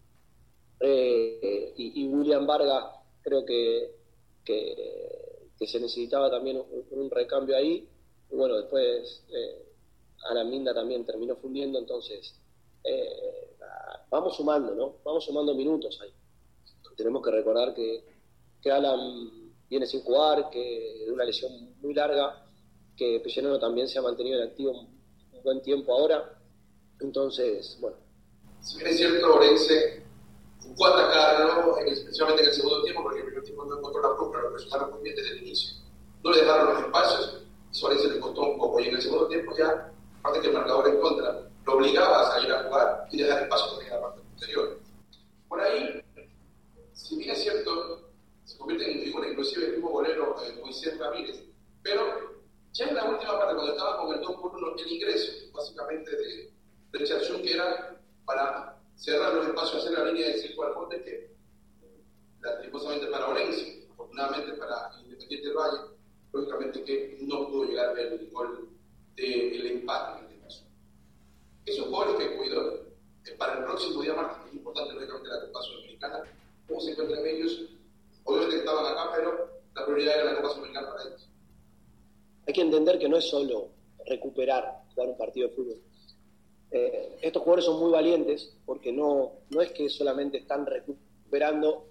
William Vargas creo que se necesitaba también un recambio ahí, y bueno, después Araminda también terminó fundiendo, entonces vamos sumando, ¿no? Vamos sumando minutos ahí. Tenemos que recordar que Alan viene sin jugar, que de una lesión muy larga, que Pellerano también se ha mantenido en activo un buen tiempo ahora, entonces, bueno. Si bien es cierto, Orense buscó atacarlo, especialmente en el segundo tiempo, porque el primer tiempo no encontró la propia, lo resultaron muy bien desde el inicio. No le dejaron los espacios, y Orense le costó un poco, y en el segundo tiempo ya, aparte que el marcador en contra, lo obligaba a salir a jugar y dejar espacio también en la parte posterior. Por ahí, si bien es cierto, se convierte en figura inclusive el mismo golero Moisés Ramírez, pero ya en la última parte, cuando estaba con el 2-1, el ingreso básicamente de Richard Jung, que era para cerrar los espacios, hacer la línea de 5 al fondo, que lastimosamente para Orense, afortunadamente para Independiente del Valle, lógicamente que no pudo llegar a ver el gol del empate en este caso. Esos jugadores que cuidó para el próximo día martes, es importante lógicamente la Copa Sudamericana, cómo se encuentran ellos. Obviamente estaban acá, pero la prioridad era la Copa Sudamericana para ellos. Hay que entender que no es solo recuperar, jugar un partido de fútbol. Estos jugadores son muy valientes porque no es que solamente están recuperando,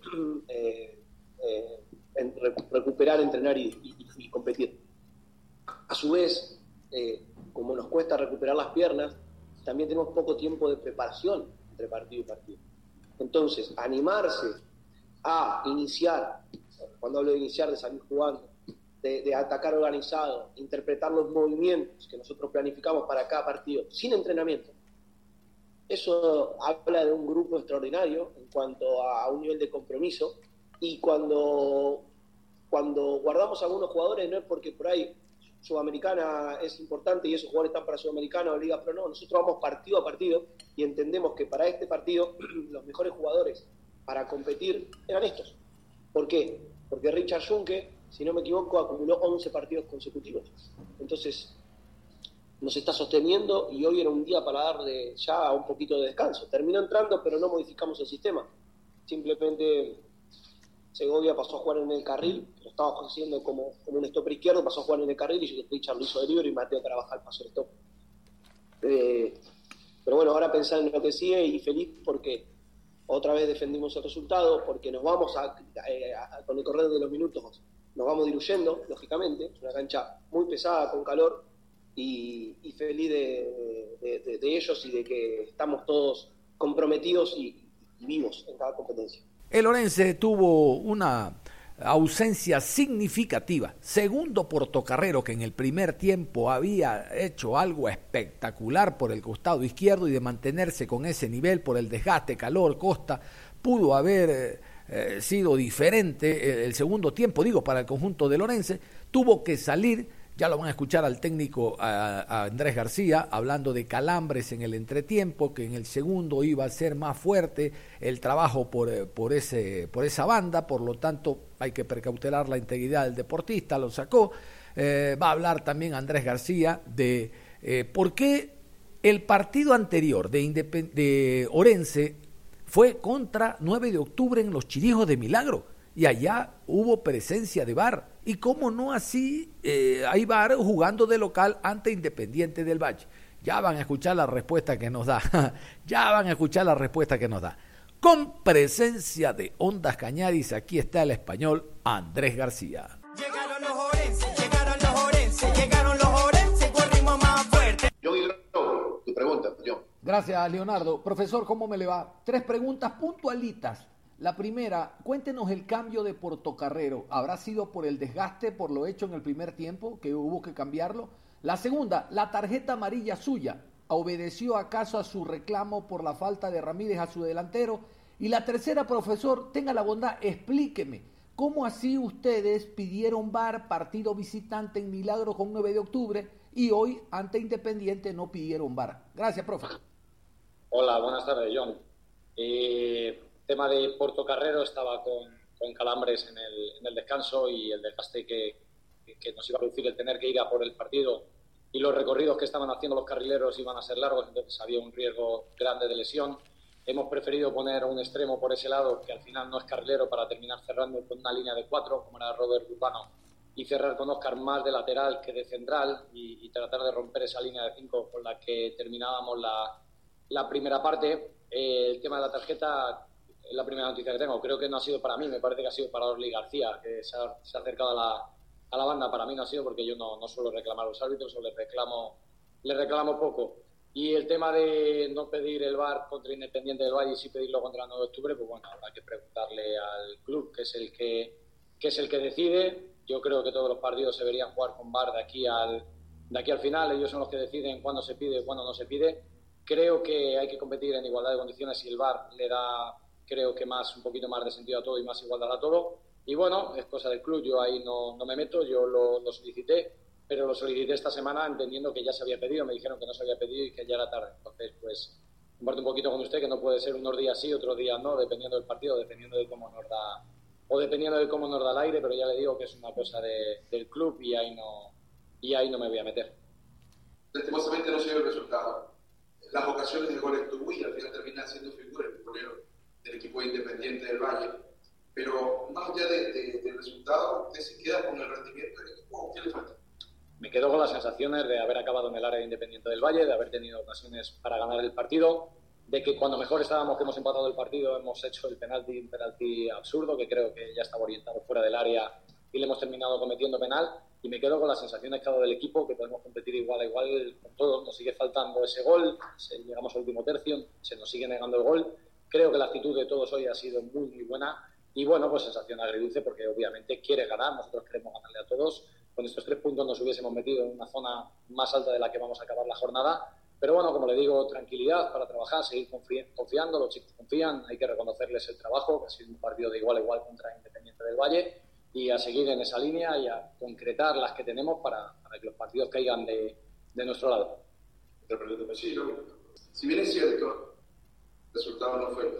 recuperar, entrenar y competir. A su vez, como nos cuesta recuperar las piernas, también tenemos poco tiempo de preparación entre partido y partido. Entonces, animarse a iniciar, cuando hablo de iniciar, de salir jugando, de atacar organizado, interpretar los movimientos que nosotros planificamos para cada partido, sin entrenamiento. Eso habla de un grupo extraordinario en cuanto a un nivel de compromiso, y cuando guardamos a algunos jugadores no es porque por ahí Sudamericana es importante y esos jugadores están para Sudamericana o Liga Pro, no, nosotros vamos partido a partido y entendemos que para este partido los mejores jugadores para competir eran estos. ¿Por qué? Porque Richard Junque, si no me equivoco, acumuló 11 partidos consecutivos. Entonces, nos está sosteniendo y hoy era un día para darle ya un poquito de descanso. Terminó entrando, pero no modificamos el sistema. Simplemente Segovia pasó a jugar en el carril, lo estaba haciendo como un stopper izquierdo, pasó a jugar en el carril y Richard lo hizo de libre y Mateo Carabajal pasó el stop. Pero bueno, ahora pensar en lo que sigue y feliz porque otra vez defendimos el resultado, porque nos vamos con el correr de los minutos nos vamos diluyendo, lógicamente. Es una cancha muy pesada, con calor, y feliz de ellos y de que estamos todos comprometidos y vivos en cada competencia. El Orense tuvo una ausencia significativa. Segundo portocarrero, que en el primer tiempo había hecho algo espectacular por el costado izquierdo y de mantenerse con ese nivel por el desgaste, calor, Costa, pudo haber sido diferente el segundo tiempo, digo, para el conjunto del Orense. Tuvo que salir Ya lo van a escuchar al técnico a Andrés García hablando de calambres en el entretiempo, que en el segundo iba a ser más fuerte el trabajo por esa banda, por lo tanto hay que precautelar la integridad del deportista, lo sacó. Va a hablar también Andrés García de por qué el partido anterior de Orense fue contra 9 de octubre en los Chirijos de Milagro, y allá hubo presencia de VAR, y cómo no así hay VAR jugando de local ante Independiente del Valle. Ya van a escuchar la respuesta que nos da, Con presencia de Ondas Cañaris, aquí está el español Andrés García. Llegaron los Orense, con ritmo más fuerte. John Hidro, tu pregunta, John. Gracias, Leonardo. Profesor, ¿cómo me le va? 3 preguntas puntualitas. La primera, cuéntenos el cambio de Portocarrero. ¿Habrá sido por el desgaste, por lo hecho en el primer tiempo, que hubo que cambiarlo? La segunda, la tarjeta amarilla suya. ¿Obedeció acaso a su reclamo por la falta de Ramírez a su delantero? Y la tercera, profesor, tenga la bondad, explíqueme. ¿Cómo así ustedes pidieron VAR partido visitante en Milagro con 9 de octubre y hoy ante Independiente no pidieron VAR? Gracias, profe. Hola, buenas tardes, John. Tema de Portocarrero, estaba con calambres en el descanso y el desgaste que nos iba a producir el tener que ir a por el partido, y los recorridos que estaban haciendo los carrileros iban a ser largos, entonces había un riesgo grande de lesión. Hemos preferido poner un extremo por ese lado, que al final no es carrilero, para terminar cerrando con una línea de 4, como era Robert Urbano, y cerrar con Óscar más de lateral que de central, y tratar de romper esa línea de 5 con la que terminábamos la primera parte. El tema de la tarjeta es la primera noticia que tengo. Creo que no ha sido para mí, me parece que ha sido para Orly García, que se ha acercado a la banda. Para mí no ha sido, porque yo no suelo reclamar a los árbitros, o le reclamo poco. Y el tema de no pedir el VAR contra Independiente del Valle y sí pedirlo contra el 9 de octubre, pues bueno, habrá que preguntarle al club, que es el que decide. Yo creo que todos los partidos se deberían jugar con VAR de aquí al final. Ellos son los que deciden cuándo se pide y cuándo no se pide. Creo que hay que competir en igualdad de condiciones, y el VAR le da, creo que un poquito más de sentido a todo y más igualdad a todo. Y bueno, es cosa del club, yo ahí no me meto, yo lo solicité, pero lo solicité esta semana entendiendo que ya se había pedido. Me dijeron que no se había pedido y que ya era tarde. Entonces, pues, comparto un poquito con usted que no puede ser unos días sí, otros días no, dependiendo del partido, dependiendo de cómo nos da, o dependiendo de cómo nos da el aire, pero ya le digo que es una cosa del club, y ahí no me voy a meter. Lastimosamente no se dio el resultado. Las ocasiones de goles tuvo y al final termina siendo figura el futbolero del equipo Independiente del Valle. Pero más allá del resultado, ¿usted se queda con el rendimiento del equipo o qué le falta? Me quedo con las sensaciones de haber acabado en el área de Independiente del Valle, de haber tenido ocasiones para ganar el partido, de que cuando mejor estábamos, que hemos empatado el partido, hemos hecho un penalti absurdo, que creo que ya estaba orientado fuera del área y le hemos terminado cometiendo penal. Y me quedo con las sensaciones que ha dado del equipo, que podemos competir igual a igual con todos. Nos sigue faltando ese gol, llegamos al último tercio, se nos sigue negando el gol. Creo que la actitud de todos hoy ha sido muy, muy buena. Y bueno, pues sensación agridulce, porque obviamente quiere ganar, nosotros queremos ganarle a todos. Con estos 3 puntos nos hubiésemos metido en una zona más alta de la que vamos a acabar la jornada. Pero bueno, como le digo, tranquilidad para trabajar, seguir confiando, los chicos confían, hay que reconocerles el trabajo, que ha sido un partido de igual a igual contra Independiente del Valle, y a seguir en esa línea y a concretar las que tenemos para que los partidos caigan de nuestro lado. Sí, si bien es cierto, el resultado no fue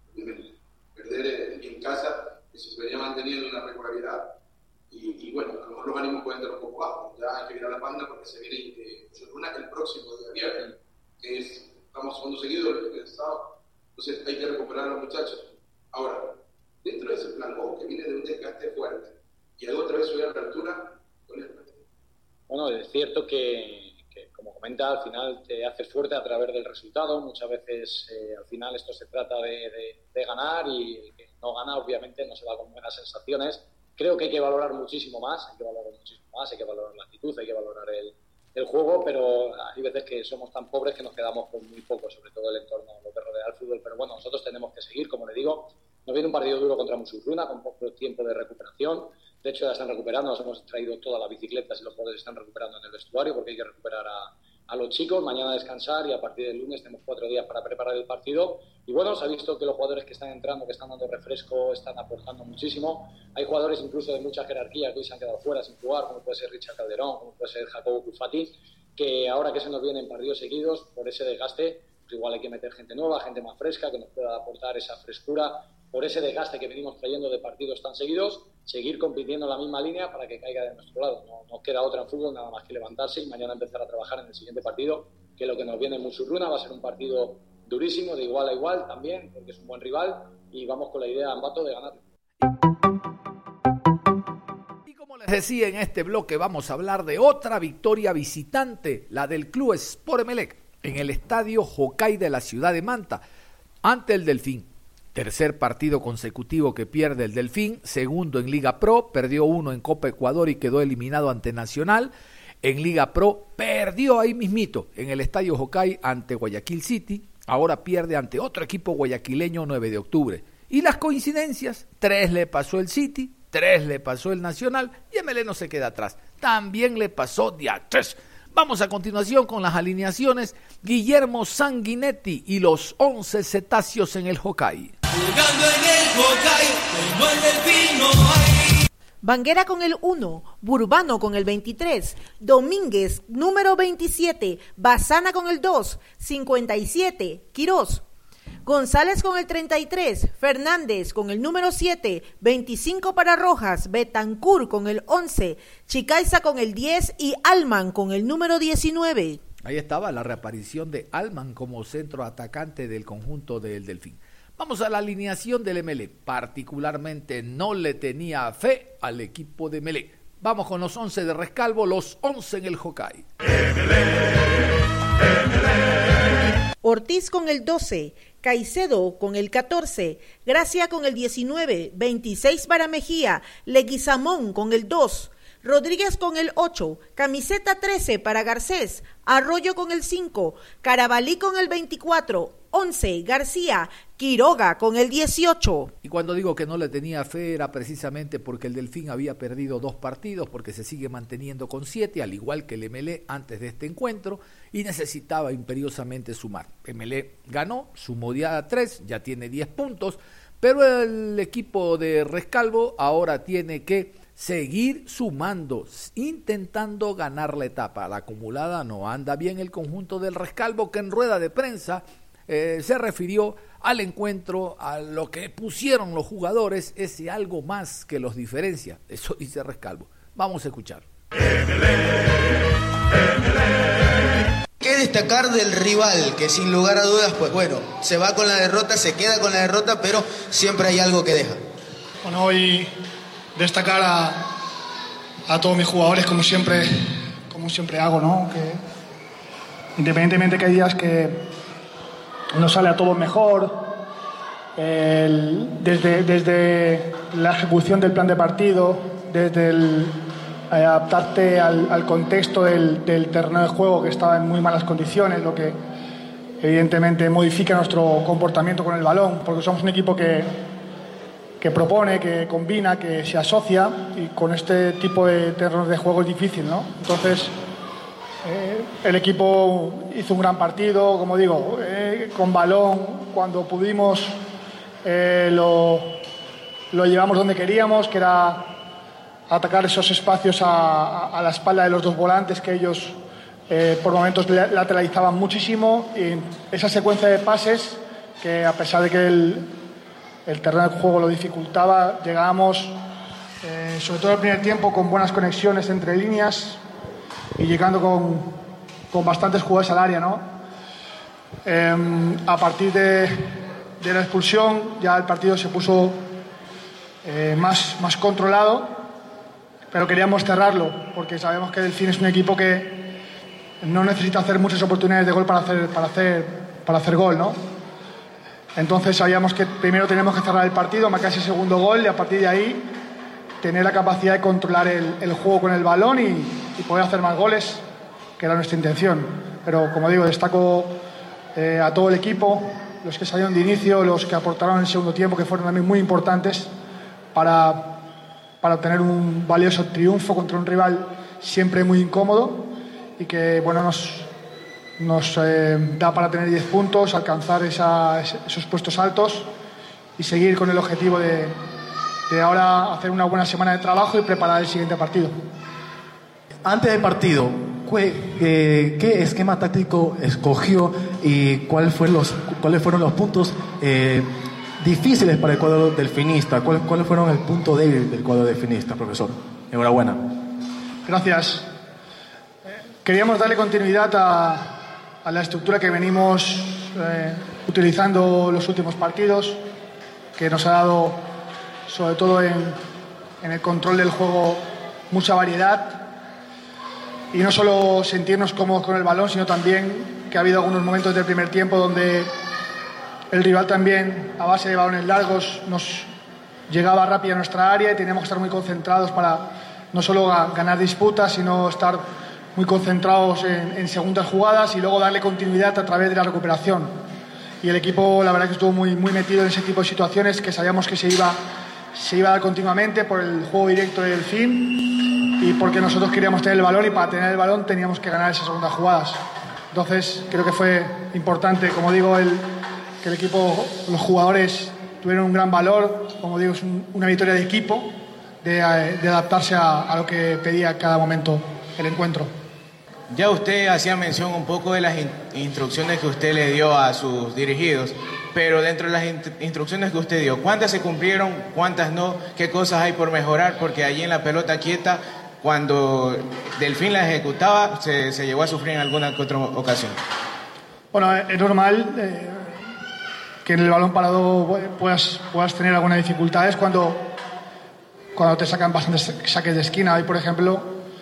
perder en casa, que se venía manteniendo una regularidad, y bueno, a lo mejor los ánimos pueden estar un poco bajos. Ya hay que mirar la banda porque se viene el próximo día viernes, que estamos jugando seguido el sábado, entonces hay que recuperar a los muchachos. Ahora, dentro de ese plan que viene de un desgaste fuerte y algo otra vez subir a la altura, ¿cuál es el plan? Bueno, es cierto que como comenta, al final te haces fuerte a través del resultado. Muchas veces al final esto se trata de ganar, y el que no gana obviamente no se va con buenas sensaciones. Creo que hay que valorar muchísimo más, hay que valorar la actitud, hay que valorar el juego, pero hay veces que somos tan pobres que nos quedamos con muy poco, sobre todo el entorno, lo que rodea el fútbol. Pero bueno, nosotros tenemos que seguir, como le digo. Nos viene un partido duro contra Musurruna, con poco tiempo de recuperación. De hecho, ya están recuperando, nos hemos traído todas las bicicletas y los jugadores están recuperando en el vestuario, porque hay que recuperar a los chicos, mañana descansar y a partir del lunes tenemos 4 días para preparar el partido. Y bueno, se ha visto que los jugadores que están entrando, que están dando refresco, están aportando muchísimo. Hay jugadores incluso de mucha jerarquía que hoy se han quedado fuera sin jugar, como puede ser Richard Calderón, como puede ser Jacobo Cufati, que ahora que se nos vienen partidos seguidos, por ese desgaste, pues igual hay que meter gente nueva, gente más fresca, que nos pueda aportar esa frescura, por ese desgaste que venimos trayendo de partidos tan seguidos, seguir compitiendo en la misma línea para que caiga de nuestro lado. No queda otra en fútbol, nada más que levantarse y mañana empezar a trabajar en el siguiente partido, que lo que nos viene en Musurruna va a ser un partido durísimo, de igual a igual también, porque es un buen rival y vamos con la idea, Ambato, de ganarlo. Les decía, en este bloque vamos a hablar de otra victoria visitante, la del Club Sport Emelec, en el estadio Jocay de la ciudad de Manta, ante el Delfín. Tercer partido consecutivo que pierde el Delfín, segundo en Liga Pro, perdió 1 en Copa Ecuador y quedó eliminado ante Nacional. En Liga Pro perdió ahí mismito, en el estadio Jocay ante Guayaquil City, ahora pierde ante otro equipo guayaquileño 9 de octubre. Y las coincidencias, 3 le pasó el City, 3 le pasó el Nacional y MLE no se queda atrás. También le pasó de a 3. Vamos a continuación con las alineaciones. Guillermo Sanguinetti y los 11 cetáceos en el Jocay. Jugando en el Jocay, como el Delfín no hay. Banguera con el 1, Burbano con el 23, Domínguez número 27, Bazana con el 2, 57, Quirós. González con el 33, Fernández con el número 7, 25 para Rojas, Betancur con el 11, Chicaiza con el 10 y Alman con el número 19. Ahí estaba la reaparición de Alman como centro atacante del conjunto del Delfín. Vamos a la alineación del MLE. Particularmente no le tenía fe al equipo de MLE. Vamos con los 11 de Rescalvo, los 11 en el Jocay. Ortiz con el 12, Caicedo con el 14, Gracia con el 19, 26 para Mejía, Leguizamón con el 2, Rodríguez con el 8, camiseta 13 para Garcés, Arroyo con el 5, Carabalí con el 24, 11, García, Quiroga con el 18. Y cuando digo que no le tenía fe era precisamente porque el Delfín había perdido 2 partidos, porque se sigue manteniendo con 7, al igual que el MLE antes de este encuentro, y necesitaba imperiosamente sumar. MLE ganó, sumó ya 3, ya tiene 10 puntos, pero el equipo de Rescalvo ahora tiene que seguir sumando, intentando ganar la etapa. La acumulada no anda bien el conjunto del Rescalvo, que en rueda de prensa se refirió al encuentro, a lo que pusieron los jugadores, ese algo más que los diferencia. Eso dice Rescalvo. Vamos a escuchar. ¿Qué destacar del rival? Que sin lugar a dudas, pues bueno, se va con la derrota, se queda con la derrota, pero siempre hay algo que deja. Bueno, hoy destacar a todos mis jugadores, como siempre hago, ¿no? Que independientemente que hay días que no sale a todos mejor, desde la ejecución del plan de partido, desde el adaptarte al contexto del terreno de juego, que estaba en muy malas condiciones, lo que evidentemente modifica nuestro comportamiento con el balón, porque somos un equipo que propone, que combina, que se asocia, y con este tipo de terrenos de juego es difícil, ¿no? Entonces el equipo hizo un gran partido, como digo, con balón, cuando pudimos lo llevamos donde queríamos, que era atacar esos espacios a la espalda de los 2 volantes, que ellos por momentos lateralizaban muchísimo, y esa secuencia de pases que, a pesar de que el terreno de juego lo dificultaba, llegábamos sobre todo el primer tiempo con buenas conexiones entre líneas y llegando con bastantes jugadores al área, ¿no? A partir de la expulsión ya el partido se puso más controlado, pero queríamos cerrarlo porque sabemos que Delfín es un equipo que no necesita hacer muchas oportunidades de gol para hacer gol, ¿no? Entonces sabíamos que primero teníamos que cerrar el partido, marcar ese segundo gol, y a partir de ahí tener la capacidad de controlar el juego con el balón y poder hacer más goles, que era nuestra intención. Pero, como digo, destaco a todo el equipo, los que salieron de inicio, los que aportaron en el segundo tiempo, que fueron también muy importantes para obtener un valioso triunfo contra un rival siempre muy incómodo, y que, bueno, nos da para tener 10 puntos, alcanzar esos puestos altos y seguir con el objetivo de ahora hacer una buena semana de trabajo y preparar el siguiente partido. Antes del partido, ¿qué esquema táctico escogió y cuáles fueron los puntos difíciles para el cuadro delfinista? ¿Cuáles fueron el punto débil del cuadro delfinista, profesor? Enhorabuena. Gracias. Queríamos darle continuidad a la estructura que venimos utilizando los últimos partidos, que nos ha dado, sobre todo en el control del juego, mucha variedad. Y no solo sentirnos cómodos con el balón, sino también que ha habido algunos momentos del primer tiempo donde el rival también, a base de balones largos, nos llegaba rápido a nuestra área y teníamos que estar muy concentrados para no solo ganar disputas, sino estar muy concentrados en segundas jugadas y luego darle continuidad a través de la recuperación. Y el equipo, la verdad, que estuvo muy metido en ese tipo de situaciones que sabíamos que se iba a dar continuamente por el juego directo del fin y porque nosotros queríamos tener el balón, y para tener el balón teníamos que ganar esas segundas jugadas. Entonces creo que fue importante, como digo, que el equipo, los jugadores tuvieron un gran valor. Como digo, es una victoria de equipo, de adaptarse a lo que pedía en cada momento el encuentro. Ya usted hacía mención un poco de las instrucciones que usted le dio a sus dirigidos, pero dentro de las instrucciones que usted dio, ¿cuántas se cumplieron? ¿Cuántas no? ¿Qué cosas hay por mejorar? Porque allí en la pelota quieta, cuando Delfín la ejecutaba, se llegó a sufrir en alguna que otra ocasión. Bueno, es normal que en el balón parado puedas tener algunas dificultades cuando te sacan bastantes saques de esquina. Hoy, por ejemplo,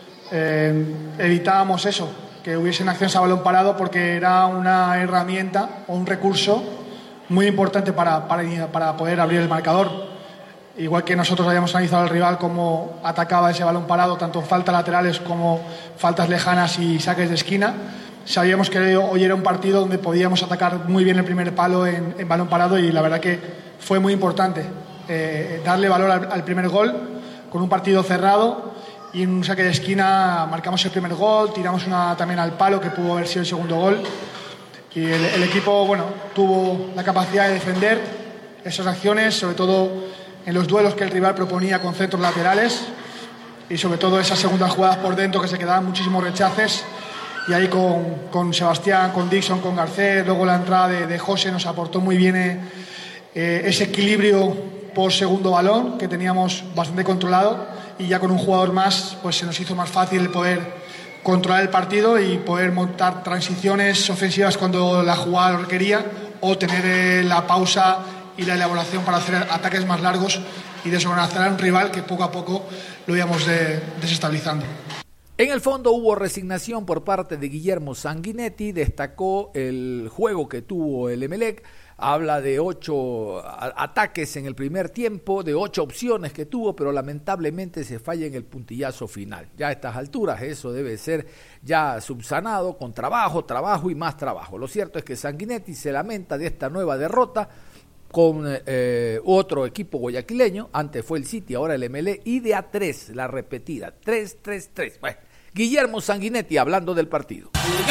evitábamos eso, que hubiesen acciones a balón parado, porque era una herramienta o un recurso muy importante para poder abrir el marcador. Igual que nosotros habíamos analizado al rival cómo atacaba ese balón parado, tanto en faltas laterales como faltas lejanas y saques de esquina, sabíamos que hoy era un partido donde podíamos atacar muy bien el primer palo en balón parado, y la verdad que fue muy importante darle valor al primer gol con un partido cerrado. Y en un saque de esquina marcamos el primer gol, tiramos una también al palo que pudo haber sido el segundo gol. Y el equipo, bueno, tuvo la capacidad de defender esas acciones, sobre todo en los duelos que el rival proponía con centros laterales, y sobre todo esas segundas jugadas por dentro que se quedaban muchísimos rechaces. Y ahí con Sebastián, con Dixon, con Garcés, luego la entrada de José nos aportó muy bien ese equilibrio por segundo balón que teníamos bastante controlado, y ya con un jugador más pues se nos hizo más fácil el poder controlar el partido y poder montar transiciones ofensivas cuando la jugada lo requería, o tener la pausa y la elaboración para hacer ataques más largos y desorganizar a un rival que poco a poco lo íbamos desestabilizando. En el fondo hubo resignación por parte de Guillermo Sanguinetti, destacó el juego que tuvo el Emelec, habla de 8 ataques en el primer tiempo, de 8 opciones que tuvo, pero lamentablemente se falla en el puntillazo final. Ya a estas alturas eso debe ser ya subsanado con trabajo y más trabajo. Lo cierto es que Sanguinetti se lamenta de esta nueva derrota con otro equipo guayaquileño, antes fue el City, ahora el MLE, y de A3, la repetida, 3-3-3. Bueno, Guillermo Sanguinetti hablando del partido.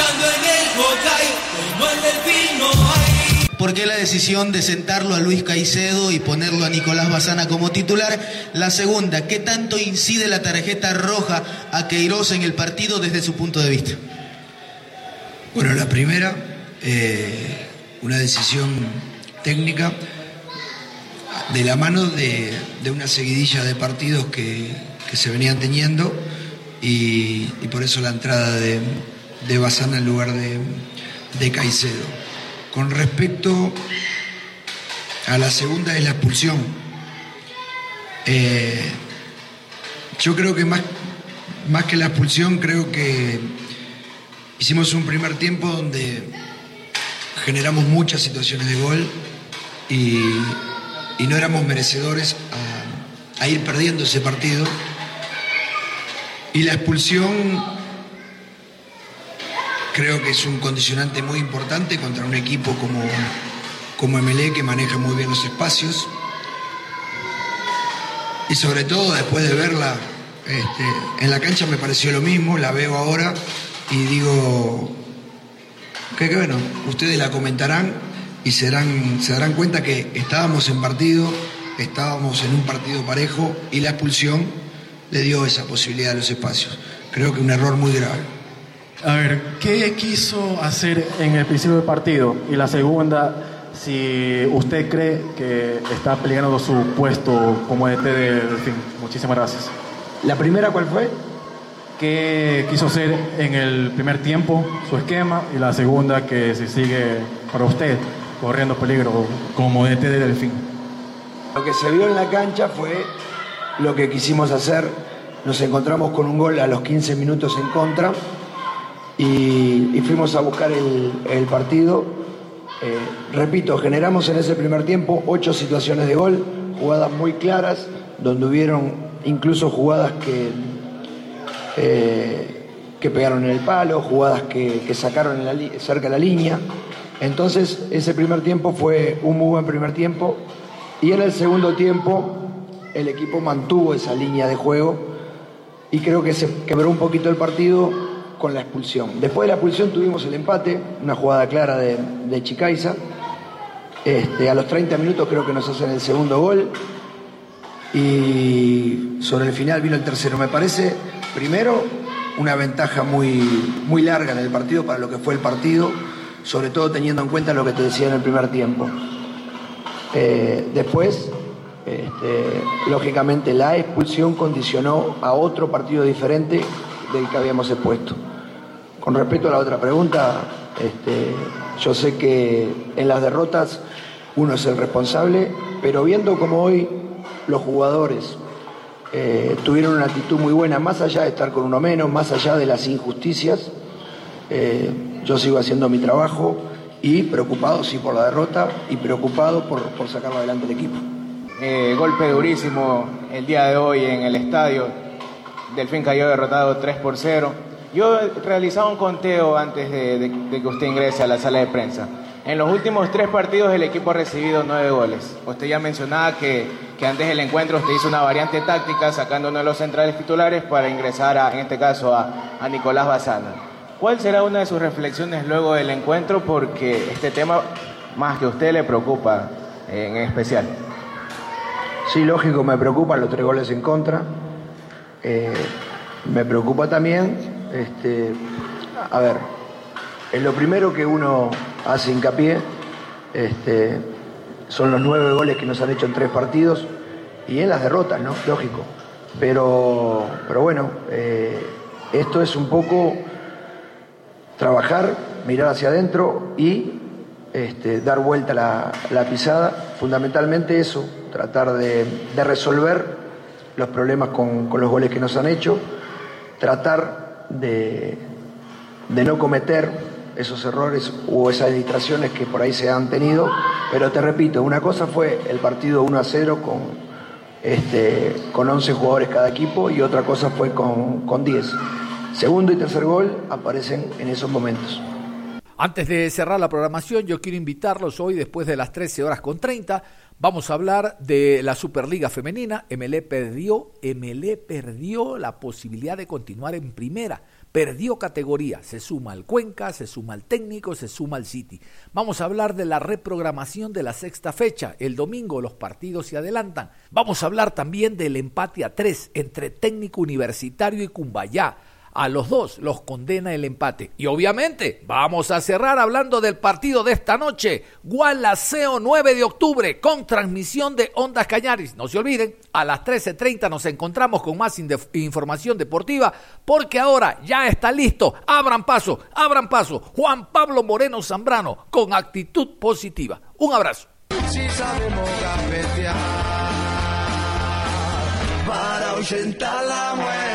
¿Por qué la decisión de sentarlo a Luis Caicedo y ponerlo a Nicolás Bazana como titular? La segunda, ¿qué tanto incide la tarjeta roja a Queiroz en el partido desde su punto de vista? Bueno, la primera, una decisión técnica de la mano de una seguidilla de partidos que se venían teniendo, y por eso la entrada de Bazana en lugar de Caicedo. Con respecto a la segunda, es la expulsión. Yo creo que más que la expulsión, creo que hicimos un primer tiempo donde generamos muchas situaciones de gol y no éramos merecedores a ir perdiendo ese partido. Y la expulsión creo que es un condicionante muy importante contra un equipo como MLE, que maneja muy bien los espacios. Y sobre todo después de verla en la cancha me pareció lo mismo, la veo ahora y digo, Que bueno, ustedes la comentarán y se darán cuenta que estábamos en un partido parejo y la expulsión le dio esa posibilidad a los espacios. Creo que un error muy grave. A ver, ¿qué quiso hacer en el principio del partido? Y la segunda, si usted cree que está peleando su puesto como DT de Delfín. Muchísimas gracias. ¿La primera cuál fue? ¿Qué quiso hacer en el primer tiempo, su esquema? Y la segunda, que si sigue para usted corriendo peligro como DT de Delfín. Lo que se vio en la cancha fue lo que quisimos hacer. Nos encontramos con un gol a los 15 minutos en contra y fuimos a buscar el partido. Repito, generamos en ese primer tiempo 8 situaciones de gol, jugadas muy claras, donde hubieron incluso jugadas que pegaron en el palo, jugadas que sacaron cerca de la línea. Entonces ese primer tiempo fue un muy buen primer tiempo, y en el segundo tiempo el equipo mantuvo esa línea de juego y creo que se quebró un poquito el partido con la expulsión. Después de la expulsión tuvimos el empate, una jugada clara de Chicaiza. A los 30 minutos creo que nos hacen el segundo gol y sobre el final vino el tercero. Me parece, primero, una ventaja muy larga en el partido para lo que fue el partido, sobre todo teniendo en cuenta lo que te decía en el primer tiempo. Después, lógicamente, la expulsión condicionó a otro partido diferente del que habíamos expuesto. Con respecto a la otra pregunta, yo sé que en las derrotas uno es el responsable, pero viendo como hoy los jugadores tuvieron una actitud muy buena, más allá de estar con uno menos, más allá de las injusticias, yo sigo haciendo mi trabajo y preocupado sí por la derrota y preocupado por sacarlo adelante el equipo. Golpe durísimo el día de hoy en el estadio. Delfín cayó derrotado 3-0. Yo realizaba un conteo antes de que usted ingrese a la sala de prensa. En los últimos 3 partidos el equipo ha recibido 9 goles. Usted ya mencionaba que antes del encuentro usted hizo una variante táctica sacando uno de los centrales titulares para ingresar en este caso a Nicolás Bazana. ¿Cuál será una de sus reflexiones luego del encuentro? Porque este tema más que a usted le preocupa en especial. Sí, lógico, me preocupan los 3 goles en contra. Me preocupa también, a ver, en lo primero que uno hace hincapié, son los 9 goles que nos han hecho en 3 partidos y en las derrotas, ¿no? Lógico. Pero bueno, esto es un poco trabajar, mirar hacia adentro y dar vuelta la pisada. Fundamentalmente eso, tratar de resolver los problemas con los goles que nos han hecho, tratar de no cometer esos errores o esas distracciones que por ahí se han tenido, pero te repito, una cosa fue el partido 1-0 con 11 jugadores cada equipo y otra cosa fue con 10. Segundo y tercer gol aparecen en esos momentos. Antes de cerrar la programación, yo quiero invitarlos hoy, después de las 13:30, vamos a hablar de la Superliga Femenina. MLE perdió la posibilidad de continuar en primera. Perdió categoría, se suma al Cuenca, se suma al Técnico, se suma al City. Vamos a hablar de la reprogramación de la 6ª fecha. El domingo los partidos se adelantan. Vamos a hablar también del empate a 3 entre Técnico Universitario y Cumbayá. A los dos los condena el empate. Y obviamente vamos a cerrar hablando del partido de esta noche. Gualaceo 9 de octubre con transmisión de Ondas Cañaris. No se olviden, a las 13:30 nos encontramos con más información deportiva porque ahora ya está listo. Abran paso. Juan Pablo Moreno Zambrano con actitud positiva. Un abrazo. Si sabemos gambetear para ahuyentar la muerte.